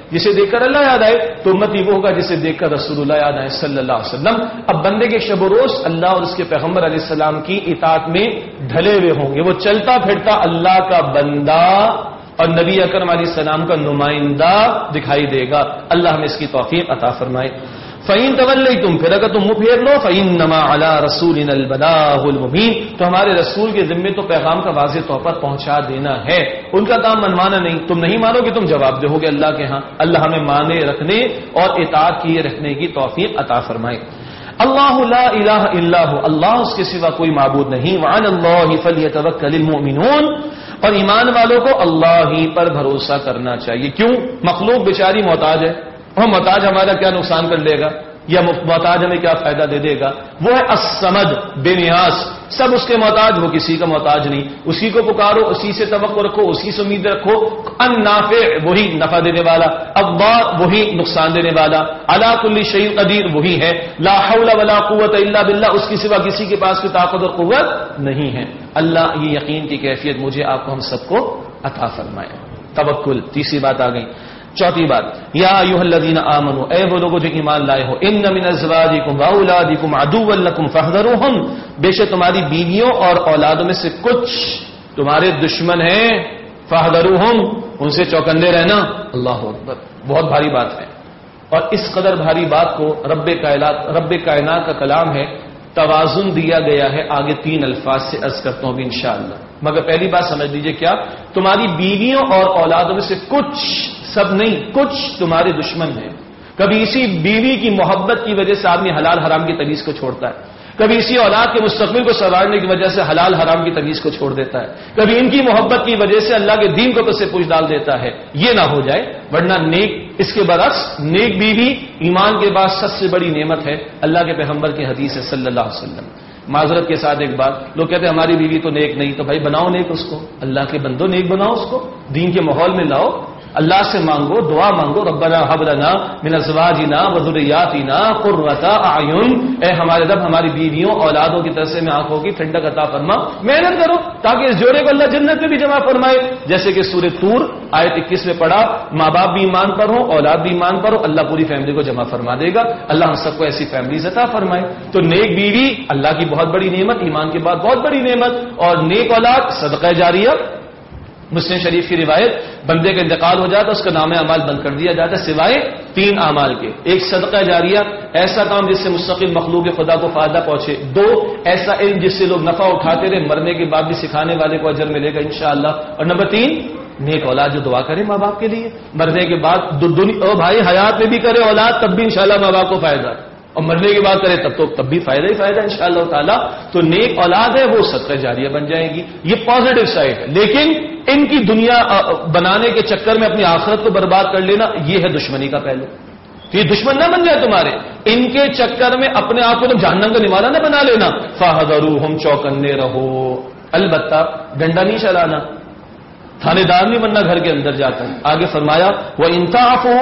جسے دیکھ کر اللہ یاد آئے تو امتی وہ ہوگا جسے دیکھ کر رسول اللہ یاد آئے صلی اللہ علیہ وسلم. اب بندے کے شب و روز اللہ اور اس کے پیغمبر علیہ السلام کی اطاعت میں ڈھلے ہوئے ہوں گے. وہ چلتا پھرتا اللہ کا بندہ اور نبی اکرم علیہ السلام کا نمائندہ دکھائی دے گا. اللہ ہمیں اس کی توفیق عطا فرمائے. فَإِن تَوَلَّيْتُمْ پھر اگر تم منہ پھیر لو فَإِنَّمَا عَلَىٰ رَسُولِنَا الْبَلَاغُ الْمُبِينُ تو ہمارے رسول کے ذمے تو پیغام کا واضح طور پر پہنچا دینا ہے. ان کا کام منوانا نہیں. تم نہیں مانو گے تم جواب دو گے اللہ کے ہاں. اللہ ہمیں مانے رکھنے اور اطاعت کیے رکھنے کی توفیق عطا فرمائے. اللہ لا الہ الا ہو اللہ اس کے سوا کوئی معبود نہیں. وعلی اللہ فلیتوکل المؤمنون اور ایمان والوں کو اللہ ہی پر بھروسہ کرنا چاہیے. کیوں؟ مخلوق بیچاری محتاج ہے. وہ محتاج ہمارا کیا نقصان کر لے گا یا محتاج ہمیں کیا فائدہ دے دے گا؟ وہ ہے الصمد بے نیاز. سب اس کے محتاج، وہ کسی کا محتاج نہیں. اسی کو پکارو، اسی سے توقع رکھو، اسی سے امید رکھو. النافع وہی نفع دینے والا، الضار وہی نقصان دینے والا، علی کل شیء قدیر وہی ہے. لا حول ولا قوت الا باللہ اس کے سوا کسی کے پاس کوئی طاقت اور قوت نہیں ہے. اللہ یہ یقین کی کیفیت مجھے آپ کو ہم سب کو عطا فرمائے. توکل تیسری بات آ گئی. چوتھی بات یا ایھا الذین آمنوا اے وہ لوگوں جو ایمان لائے ہو ان من ازواجکم واولادکم عدوا لکم فاحذروہم بے شک تمہاری بیویوں اور اولادوں میں سے کچھ تمہارے دشمن ہیں. فاحذروہم ان سے چوکندے رہنا. اللہ اکبر بہت بھاری بات ہے. اور اس قدر بھاری بات کو رب کائنات رب کائنات کا کلام ہے توازن دیا گیا ہے آگے تین الفاظ سے عرض کرتا ہوں بھی انشاءاللہ. مگر پہلی بات سمجھ لیجئے کیا تمہاری بیویوں اور اولادوں میں سے کچھ سب نہیں کچھ تمہارے دشمن ہیں. کبھی اسی بیوی کی محبت کی وجہ سے آدمی حلال حرام کی تمیز کو چھوڑتا ہے. کبھی اسی اولاد کے مستقبل کو سنوارنے کی وجہ سے حلال حرام کی تمیز کو چھوڑ دیتا ہے. کبھی ان کی محبت کی وجہ سے اللہ کے دین کو سے پوچھ ڈال دیتا ہے. یہ نہ ہو جائے ورنہ نیک اس کے برعکس نیک بیوی ایمان کے بعد سب سے بڑی نعمت ہے. اللہ کے پیغمبر کی حدیث ہے صلی اللہ علیہ وسلم. معذرت کے ساتھ ایک بات لوگ کہتے ہیں ہماری بیوی تو نیک نہیں. تو بھائی بناؤ نیک اس کو. اللہ کے بندو نیک بناؤ اس کو. دین کے ماحول میں لاؤ. اللہ سے مانگو دعا مانگو ربنا هب لنا من ازواجنا وذرياتنا قرۃ اعین اے ہمارے رب ہماری بیویوں اولادوں کی طرف سے میں آنکھوں کی ٹھنڈک عطا فرما. محنت کرو تاکہ اس جوڑے کو اللہ جنت میں بھی جمع فرمائے. جیسے کہ سورہ طور آیت اکیس میں پڑھا ماں باپ بھی ایمان پر ہو اولاد بھی ایمان پر ہو اللہ پوری فیملی کو جمع فرما دے گا. اللہ ہم سب کو ایسی فیملیز عطا فرمائے. تو نیک بیوی اللہ کی بہت بڑی نعمت ایمان کے بعد بہت بڑی نعمت. اور نیک اولاد صدقہ جاریہ. مسلم شریف کی روایت بندے کا انتقال ہو جاتا ہے اس کا نام اعمال بند کر دیا جاتا ہے سوائے تین اعمال کے. ایک صدقہ جاریہ ایسا کام جس سے مستقل مخلوق خدا کو فائدہ پہنچے. دو ایسا علم جس سے لوگ نفع اٹھاتے رہے مرنے کے بعد بھی سکھانے والے کو اجر ملے گا انشاءاللہ. اور نمبر تین نیک اولاد جو دعا کرے ماں باپ کے لیے مرنے کے بعد. او بھائی حیات میں بھی کرے اولاد تب بھی انشاءاللہ ماں باپ کو فائدہ اور مرنے کی بات کرے تب تو تب بھی فائدہ ہی فائدہ انشاءاللہ تعالی. تو نیک اولاد ہے وہ صدقہ جاریہ بن جائے گی. یہ پازیٹو سائڈ ہے. لیکن ان کی دنیا بنانے کے چکر میں اپنی آخرت کو برباد کر لینا یہ ہے دشمنی کا پہلو. تو یہ دشمن نہ بن جائے تمہارے. ان کے چکر میں اپنے آپ کو تم جہنم کا نوالا نہ بنا لینا. فاحذروہم چوکنے رہو. البتہ ڈنڈا نہیں چلانا. تھانے دار نہیں بننا گھر کے اندر جاتا ہے. آگے فرمایا وَإِن تَعْفُوا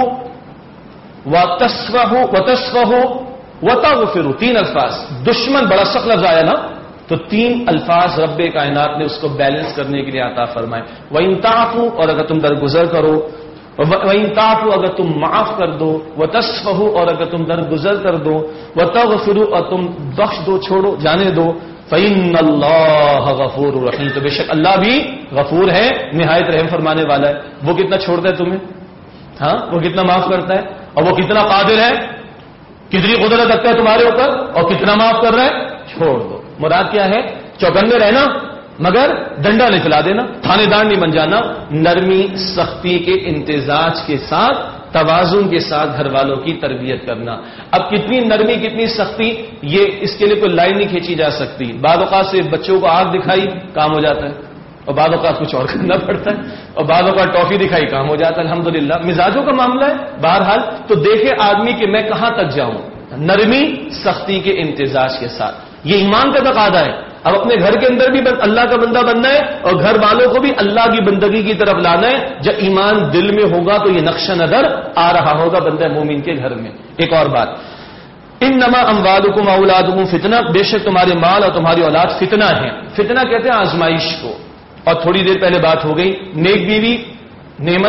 وَتَصْفَحُوا وَتَصْفَحُوا وَتَغْفِرُوا تین الفاظ. دشمن بڑا سخت لفظ آیا نا تو تین الفاظ رب کائنات نے اس کو بیلنس کرنے کے لیے عطا فرمائے. وَإِن تَعْفُوا اور اگر تم درگزر کرو. وَإِن تَعْفُوا اگر تم معاف کر دو. وَتَصْفَحُوا اور اگر تم درگزر کر دو. وَتَغْفِرُوا اور تم بخش دو چھوڑو جانے دو. فَإِنَّ اللَّهَ غَفُورٌ رَحِيمٌ تو بے شک اللہ بھی غفور ہے نہایت رحم فرمانے والا ہے. وہ کتنا چھوڑتا ہے تمہیں. ہاں وہ کتنا معاف کرتا ہے اور وہ کتنا قادر ہے کتنی قدرت رکھتا ہے تمہارے اوپر اور کتنا معاف کر رہا ہے. چھوڑ دو. مراد کیا ہے چوکنے رہنا مگر ڈنڈا نہیں چلا دینا. تھانے دار نہیں بن جانا. نرمی سختی کے امتزاج کے ساتھ توازن کے ساتھ گھر والوں کی تربیت کرنا. اب کتنی نرمی کتنی سختی یہ اس کے لیے کوئی لائن نہیں کھینچی جا سکتی. بعض اوقات سے بچوں کو آگ دکھائی کام ہو جاتا ہے اور بعض اوقات کچھ اور کرنا پڑتا ہے اور بعض اوقات ٹافی دکھائی کام ہو جاتا ہے. الحمدللہ مزاجوں کا معاملہ ہے. بہرحال تو دیکھے آدمی کہ میں کہاں تک جاؤں. نرمی سختی کے امتزاج کے ساتھ یہ ایمان کا تقاضا ہے. اب اپنے گھر کے اندر بھی اللہ کا بندہ بننا ہے اور گھر والوں کو بھی اللہ کی بندگی کی طرف لانا ہے. جب ایمان دل میں ہوگا تو یہ نقش نظر آ رہا ہوگا بندہ مومن کے گھر میں. ایک اور بات انما اموالکم واولادکم فتنہ بے شک تمہارے مال اور تمہاری اولاد فتنہ ہے. فتنہ کہتے ہیں آزمائش کو. اور تھوڑی دیر پہلے بات ہو گئی نیک بیوی نعمت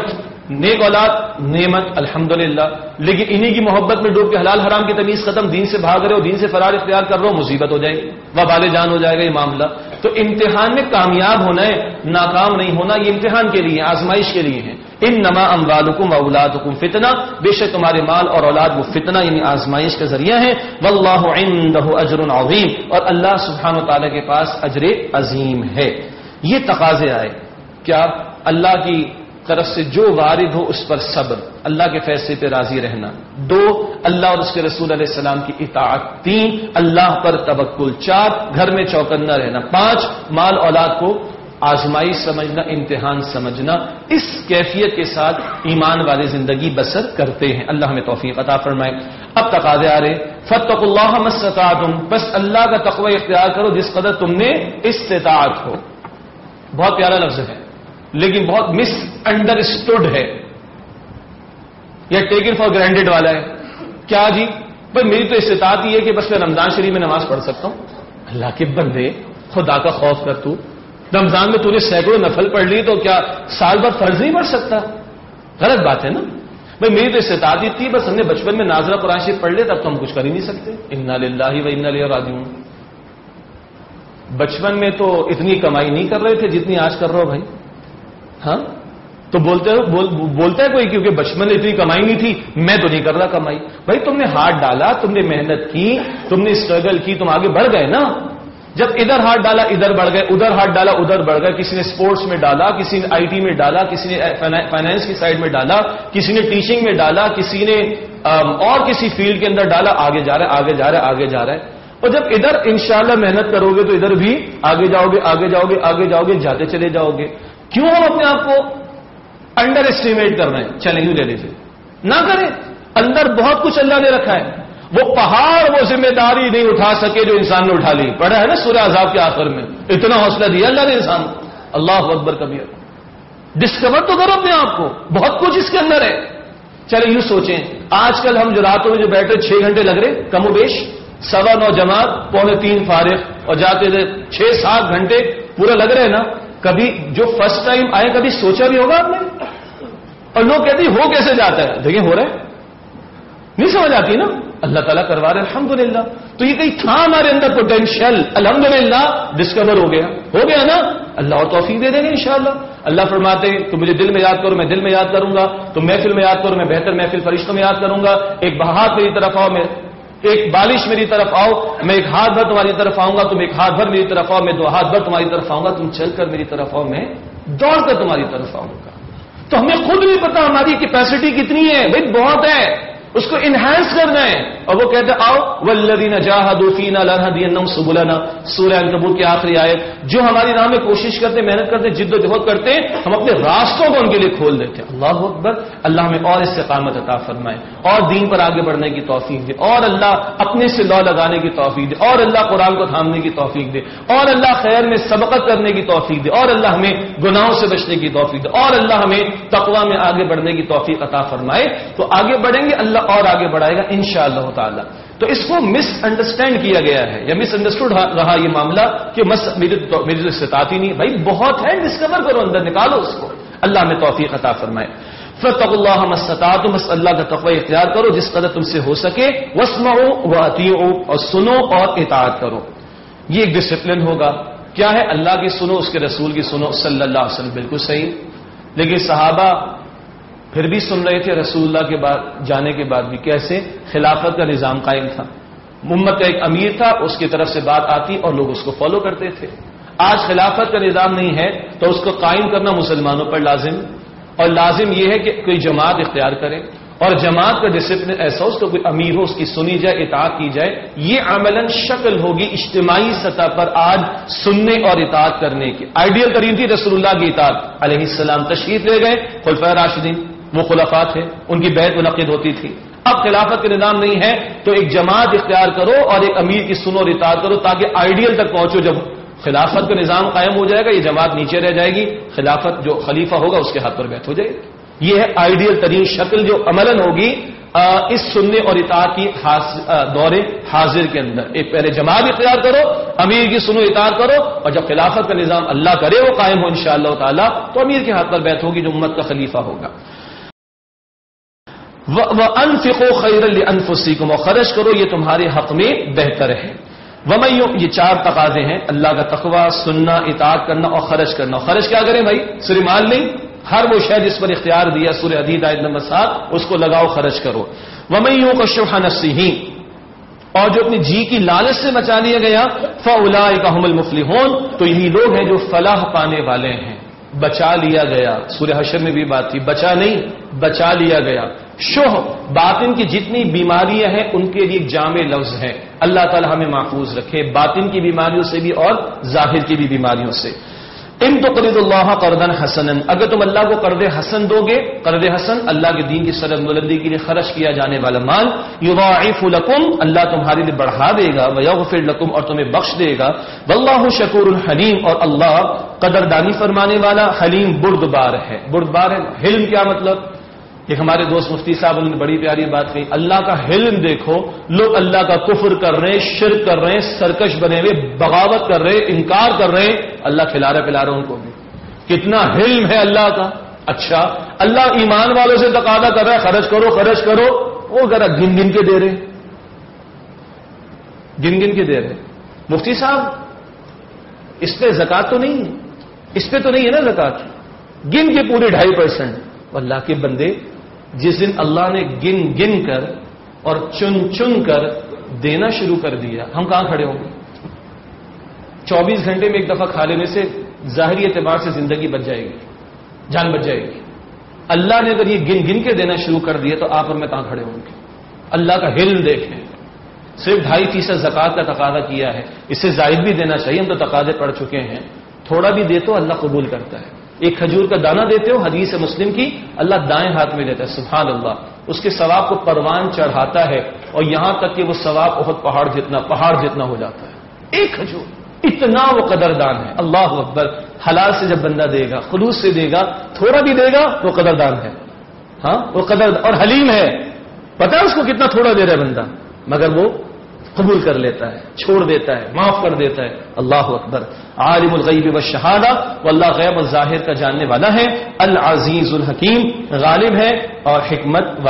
نیک اولاد نعمت الحمدللہ، لیکن انہی کی محبت میں ڈوب کے حلال حرام کی تمیز ختم، دین سے بھاگ رہے ہو، دین سے فرار اختیار کر رہے ہو، مصیبت ہو جائے گی، وبال جان ہو جائے گا یہ معاملہ۔ تو امتحان میں کامیاب ہونا ہے، ناکام نہیں ہونا، یہ امتحان کے لیے، آزمائش کے لیے ہے۔ انما اموالکم واولادکم فتنہ، بے شک تمہارے مال اور اولاد وہ فتنہ یعنی آزمائش کا ذریعہ ہے۔ واللہ عنده اجر عظیم، اور اللہ سبحانہ و تعالی کے پاس اجر عظیم ہے۔ یہ تقاضے آئے کیا؟ اللہ کی طرف سے جو وارد ہو اس پر صبر، اللہ کے فیصلے پہ راضی رہنا، دو اللہ اور اس کے رسول علیہ السلام کی اطاعت، تین اللہ پر توکل، چار گھر میں چوکنا رہنا، پانچ مال اولاد کو آزمائی سمجھنا، امتحان سمجھنا۔ اس کیفیت کے ساتھ ایمان والے زندگی بسر کرتے ہیں۔ اللہ ہمیں توفیق عطا فرمائے۔ اب تقاضے آ رہے، فاتقوا اللہ ما استطعتم، بس اللہ کا تقوی اختیار کرو جس قدر تم نے استطاعت ہو۔ بہت پیارا لفظ ہے لیکن بہت مس انڈرسٹوڈ ہے، یا ٹیکن فار گرانٹیڈ والا ہے۔ کیا جی؟ بھائی میری تو استطاعت یہ ہے کہ بس میں رمضان شریف میں نماز پڑھ سکتا ہوں۔ اللہ کے بندے، خدا کا خوف کر، تو رمضان میں تو نے سینکڑوں نفل پڑھ لی تو کیا سال بھر فرض نہیں پڑھ سکتا؟ غلط بات ہے نا۔ بھائی میری تو استطاعت ہی تھی، بس ہم نے بچپن میں نازلہ قرآن شریف پڑھ لیا، تب تو ہم کچھ کر ہی نہیں سکتے۔ انا للہ و انا الیہ راجعون۔ بچپن میں تو اتنی کمائی نہیں کر رہے تھے جتنی آج کر رہے ہو بھائی، ہاں تو بولتے ہو بول, بولتا ہے کوئی کیونکہ بچپن میں اتنی کمائی نہیں تھی، میں تو نہیں کر رہا کمائی۔ بھائی تم نے ہاتھ ڈالا، تم نے محنت کی، تم نے اسٹرگل کی، تم آگے بڑھ گئے نا۔ جب ادھر ہاتھ ڈالا ادھر بڑھ گئے، ادھر ہاتھ ڈالا ادھر بڑھ گئے۔ کسی نے اسپورٹس میں ڈالا، کسی نے آئی ٹی میں ڈالا، کسی نے فائنانس کی سائڈ میں ڈالا، کسی نے ٹیچنگ میں ڈالا، کسی نے اور کسی فیلڈ کے اندر ڈالا، آگے جا رہا ہے آگے جا رہا ہے آگے جا رہا ہے۔ اور جب ادھر انشاءاللہ محنت کرو گے تو ادھر بھی آگے جاؤ گے آگے جاؤ گے آگے جاؤ گے جاتے چلے جاؤ گے۔ کیوں ہم اپنے آپ کو انڈر اسٹیمیٹ کر رہے ہیں؟ چلیں یوں لے لیجیے، نہ کریں۔ اندر بہت کچھ اللہ نے رکھا ہے، وہ پہاڑ وہ ذمہ داری نہیں اٹھا سکے جو انسان نے اٹھا لی۔ پڑھا ہے نا سورہ عذاب کے آخر میں، اتنا حوصلہ دیا اللہ نے انسان کو۔ اللہ اکبر کبیر۔ ڈسکور تو کرو اپنے آپ کو، بہت کچھ اس کے اندر ہے۔ چلیں یوں سوچیں، آج کل ہم جو راتوں میں جو بیٹھے چھ گھنٹے لگ رہے کم و بیش، سوا نو جماعت، پونے تین فارغ، اور جاتے تھے چھ سات گھنٹے پورا لگ رہے نا۔ کبھی جو فرسٹ ٹائم آئے کبھی سوچا بھی ہوگا آپ نے؟ اور لوگ کہتے ہیں ہو کیسے جاتا ہے؟ دیکھیں ہو رہا ہے، نہیں سمجھ آتی نا؟ اللہ تعالیٰ کروا رہے الحمدللہ۔ تو یہ کہیں تھا ہمارے اندر پوٹینشیل، الحمدللہ ڈسکور ہو گیا ہو گیا نا۔ اللہ اور توفیق دے دیں گے انشاءاللہ۔ اللہ فرماتے ہیں تو مجھے دل میں یاد کرو، میں دل میں یاد کروں گا، تو محفل میں یاد کرو، میں بہتر محفل فرشتوں میں یاد کروں گا۔ ایک بہات میری طرف آؤ، میں ایک بالش میری طرف آؤ، میں ایک ہاتھ بھر تمہاری طرف آؤں گا، تم ایک ہاتھ بھر میری طرف آؤ، میں دو ہاتھ بھر تمہاری طرف آؤں گا، تم چل کر میری طرف آؤ، میں دوڑ کر تمہاری طرف آؤں گا۔ تو ہمیں خود نہیں پتا ہماری کیپیسٹی کتنی ہے، بھائی بہت ہے، اس کو انہانس کرنا ہے۔ اور وہ کہتے ہیں آؤ والذین جاہدوا فینا لنہدینہم سبلنا، سورہ عنکبوت کی آخری آیت۔ جو ہماری راہ میں کوشش کرتے، محنت کرتے، جد و جہد کرتے، ہم اپنے راستوں کو ان کے لیے کھول دیتے ہیں۔ اللہ اکبر۔ اللہ ہمیں اور استقامت عطا فرمائے، اور دین پر آگے بڑھنے کی توفیق دے، اور اللہ اپنے سے لو لگانے کی توفیق دے، اور اللہ قرآن کو تھامنے کی توفیق دے، اور اللہ خیر میں سبقت کرنے کی توفیق دے، اور اللہ ہمیں گناہوں سے بچنے کی توفیق دے، اور اللہ ہمیں تقوی میں آگے بڑھنے کی توفیق عطا فرمائے۔ تو آگے بڑھیں گے، اللہ اور آگے بڑھائے گا انشاءاللہ تعالی۔ تو اس کو مس انڈرسٹینڈ کیا گیا ہے یا مس انڈرسٹوڈ رہا یہ معاملہ کہ میری میری تو استطاعت ہی نہیں، بھائی بہت ہے، ڈسکور کرو، اندر نکالو اس کو۔ اللہ ہمیں توفیق عطا فرمائے۔ فاتقوا اللہ ما استطعتم، بس اللہ کا تقوی اختیار کرو جس قدر تم سے ہو سکے۔ واسمعوا واطیعوا، اور سنو اور اطاعت کرو۔ یہ ایک ڈسپلن ہوگا۔ کیا ہے؟ اللہ کی سنو، اس کے رسول کی سنو صلی اللہ علیہ وسلم، بالکل صحیح۔ لیکن صحابہ پھر بھی سن رہے تھے رسول اللہ کے بعد جانے کے بعد بھی۔ کیسے؟ خلافت کا نظام قائم تھا، امت کا ایک امیر تھا، اس کی طرف سے بات آتی اور لوگ اس کو فالو کرتے تھے۔ آج خلافت کا نظام نہیں ہے تو اس کو قائم کرنا مسلمانوں پر لازم، اور لازم یہ ہے کہ کوئی جماعت اختیار کرے، اور جماعت کا ڈسپلن ایسا ہو، اس کو کوئی امیر ہو، اس کی سنی جائے، اطاعت کی جائے۔ یہ عملاً شکل ہوگی اجتماعی سطح پر آج سننے اور اطاعت کرنے کی۔ آئیڈیل ترین تھی رسول اللہ کی اطاعت، علیہ السلام تشریف لے گئے، خلفائے راشدین وہ خلفاء تھے، ان کی بیعت منعقد ہوتی تھی۔ اب خلافت کا نظام نہیں ہے تو ایک جماعت اختیار کرو اور ایک امیر کی سنو اور اطاعت کرو تاکہ آئیڈیل تک پہنچو۔ جب خلافت کا نظام قائم ہو جائے گا، یہ جماعت نیچے رہ جائے گی، خلافت جو خلیفہ ہوگا اس کے ہاتھ پر بیعت ہو جائے گی۔ یہ ہے آئیڈیل ترین شکل جو عملاً ہوگی اس سننے اور اطاعت کی دور حاضر کے اندر۔ ایک پہلے جماعت اختیار کرو، امیر کی سنو اطاعت کرو، اور جب خلافت کا نظام اللہ کرے وہ قائم ہو انشاءاللہ تعالی، تو امیر کے ہاتھ پر بیعت ہوگی جو امت کا خلیفہ ہوگا۔ وَأَنفِقُوا خَيْرًا لِأَنفُسِكُمْ، اور خرچ کرو یہ تمہارے حق میں بہتر ہے. وَمَن يُؤْمِن، یہ چار تقاضے ہیں، اللہ کا تقوی، سننا، اطاعت کرنا اور خرچ کرنا. اور خرچ کیا کریں بھائی؟ صرف مال نہیں، ہر وہ شے جس پر اختیار دیا سورہ حدید آیت نمبر سات، اس کو لگاؤ، خرچ کرو. وَمَن يُوقَ شُحَّ نَفْسِهِ، اور جو اپنی جی کی لالچ سے بچا لیا گیا، فَأُولَٰئِکَ هُمُ الْمُفْلِحُونَ، تو یہی لوگ ہیں جو فلاح پانے والے ہیں. بچا لیا گیا، سورہ حشر میں بھی بات تھی، بچا نہیں، بچا لیا گیا. شح، باطن کی جتنی بیماریاں ہیں ان کے لیے جامع لفظ ہے. اللہ تعالی ہمیں محفوظ رکھے باطن کی بیماریوں سے بھی اور ظاہر کی بھی بیماریوں سے. ان تقرضوا اللہ قرضا حسنا، اگر تم اللہ کو قرض حسن دو گے، قرض حسن اللہ کے دین کی سرد بلندی کے لیے خرچ کیا جانے والا مال، یضاعف لکم، اللہ تمہارے لیے بڑھا دے گا، ویغفر لکم، اور تمہیں بخش دے گا. واللہ شکور حلیم، اور اللہ قدردانی فرمانے والا، حلیم بردبار ہے. بردبار ہے. حلم کیا مطلب؟ ایک ہمارے دوست مفتی صاحب انہوں نے بڑی پیاری بات کہی، اللہ کا حلم دیکھو، لوگ اللہ کا کفر کر رہے ہیں، شرک کر رہے ہیں، سرکش بنے ہوئے، بغاوت کر رہے ہیں، انکار کر رہے ہیں، اللہ کھلا رہا پلا رہا ان کو بھی. کتنا حلم ہے اللہ کا. اچھا، اللہ ایمان والوں سے تقاضا کر رہا ہے خرچ کرو خرچ کرو، وہ ذرا گن گن کے دے رہے، گن گن کے دے رہے. مفتی صاحب اس پہ زکات تو نہیں ہے، اس پہ تو نہیں ہے نا زکات، گن کے پورے ڈھائی پرسینٹ. اللہ کے بندے، جس دن اللہ نے گن گن کر اور چن چن کر دینا شروع کر دیا، ہم کہاں کھڑے ہوں گے؟ چوبیس گھنٹے میں ایک دفعہ کھا لینے سے ظاہری اعتبار سے زندگی بچ جائے گی، جان بچ جائے گی. اللہ نے اگر یہ گن گن کے دینا شروع کر دیا تو آپ اور میں کہاں کھڑے ہوں گے؟ اللہ کا حلم دیکھیں. صرف ڈھائی فیصد زکوٰۃ کا تقاضا کیا ہے، اس سے زائد بھی دینا چاہیے، ہم تو تقاضے پڑھ چکے ہیں. تھوڑا بھی دے تو اللہ قبول کرتا ہے. ایک کھجور کا دانہ دیتے ہو، حدیث مسلم کی، اللہ دائیں ہاتھ میں لیتا ہے. سبحان اللہ، اس کے ثواب کو پروان چڑھاتا ہے، اور یہاں تک کہ وہ ثواب بہت پہاڑ جتنا پہاڑ جتنا ہو جاتا ہے. ایک کھجور، اتنا وہ قدردان ہے. اللہ اکبر. حلال سے جب بندہ دے گا، خلوص سے دے گا، تھوڑا بھی دے گا، وہ قدردان ہے. ہاں، وہ قدر اور حلیم ہے. پتہ ہے اس کو کتنا تھوڑا دے رہا ہے بندہ، مگر وہ قبول کر لیتا ہے، چھوڑ دیتا ہے، معاف کر دیتا ہے. اللہ اکبر. عالم الغیب والشہادہ، واللہ غیب الظاہر کا جاننے والا ہے. العزیز الحکیم، غالب ہے اور حکمت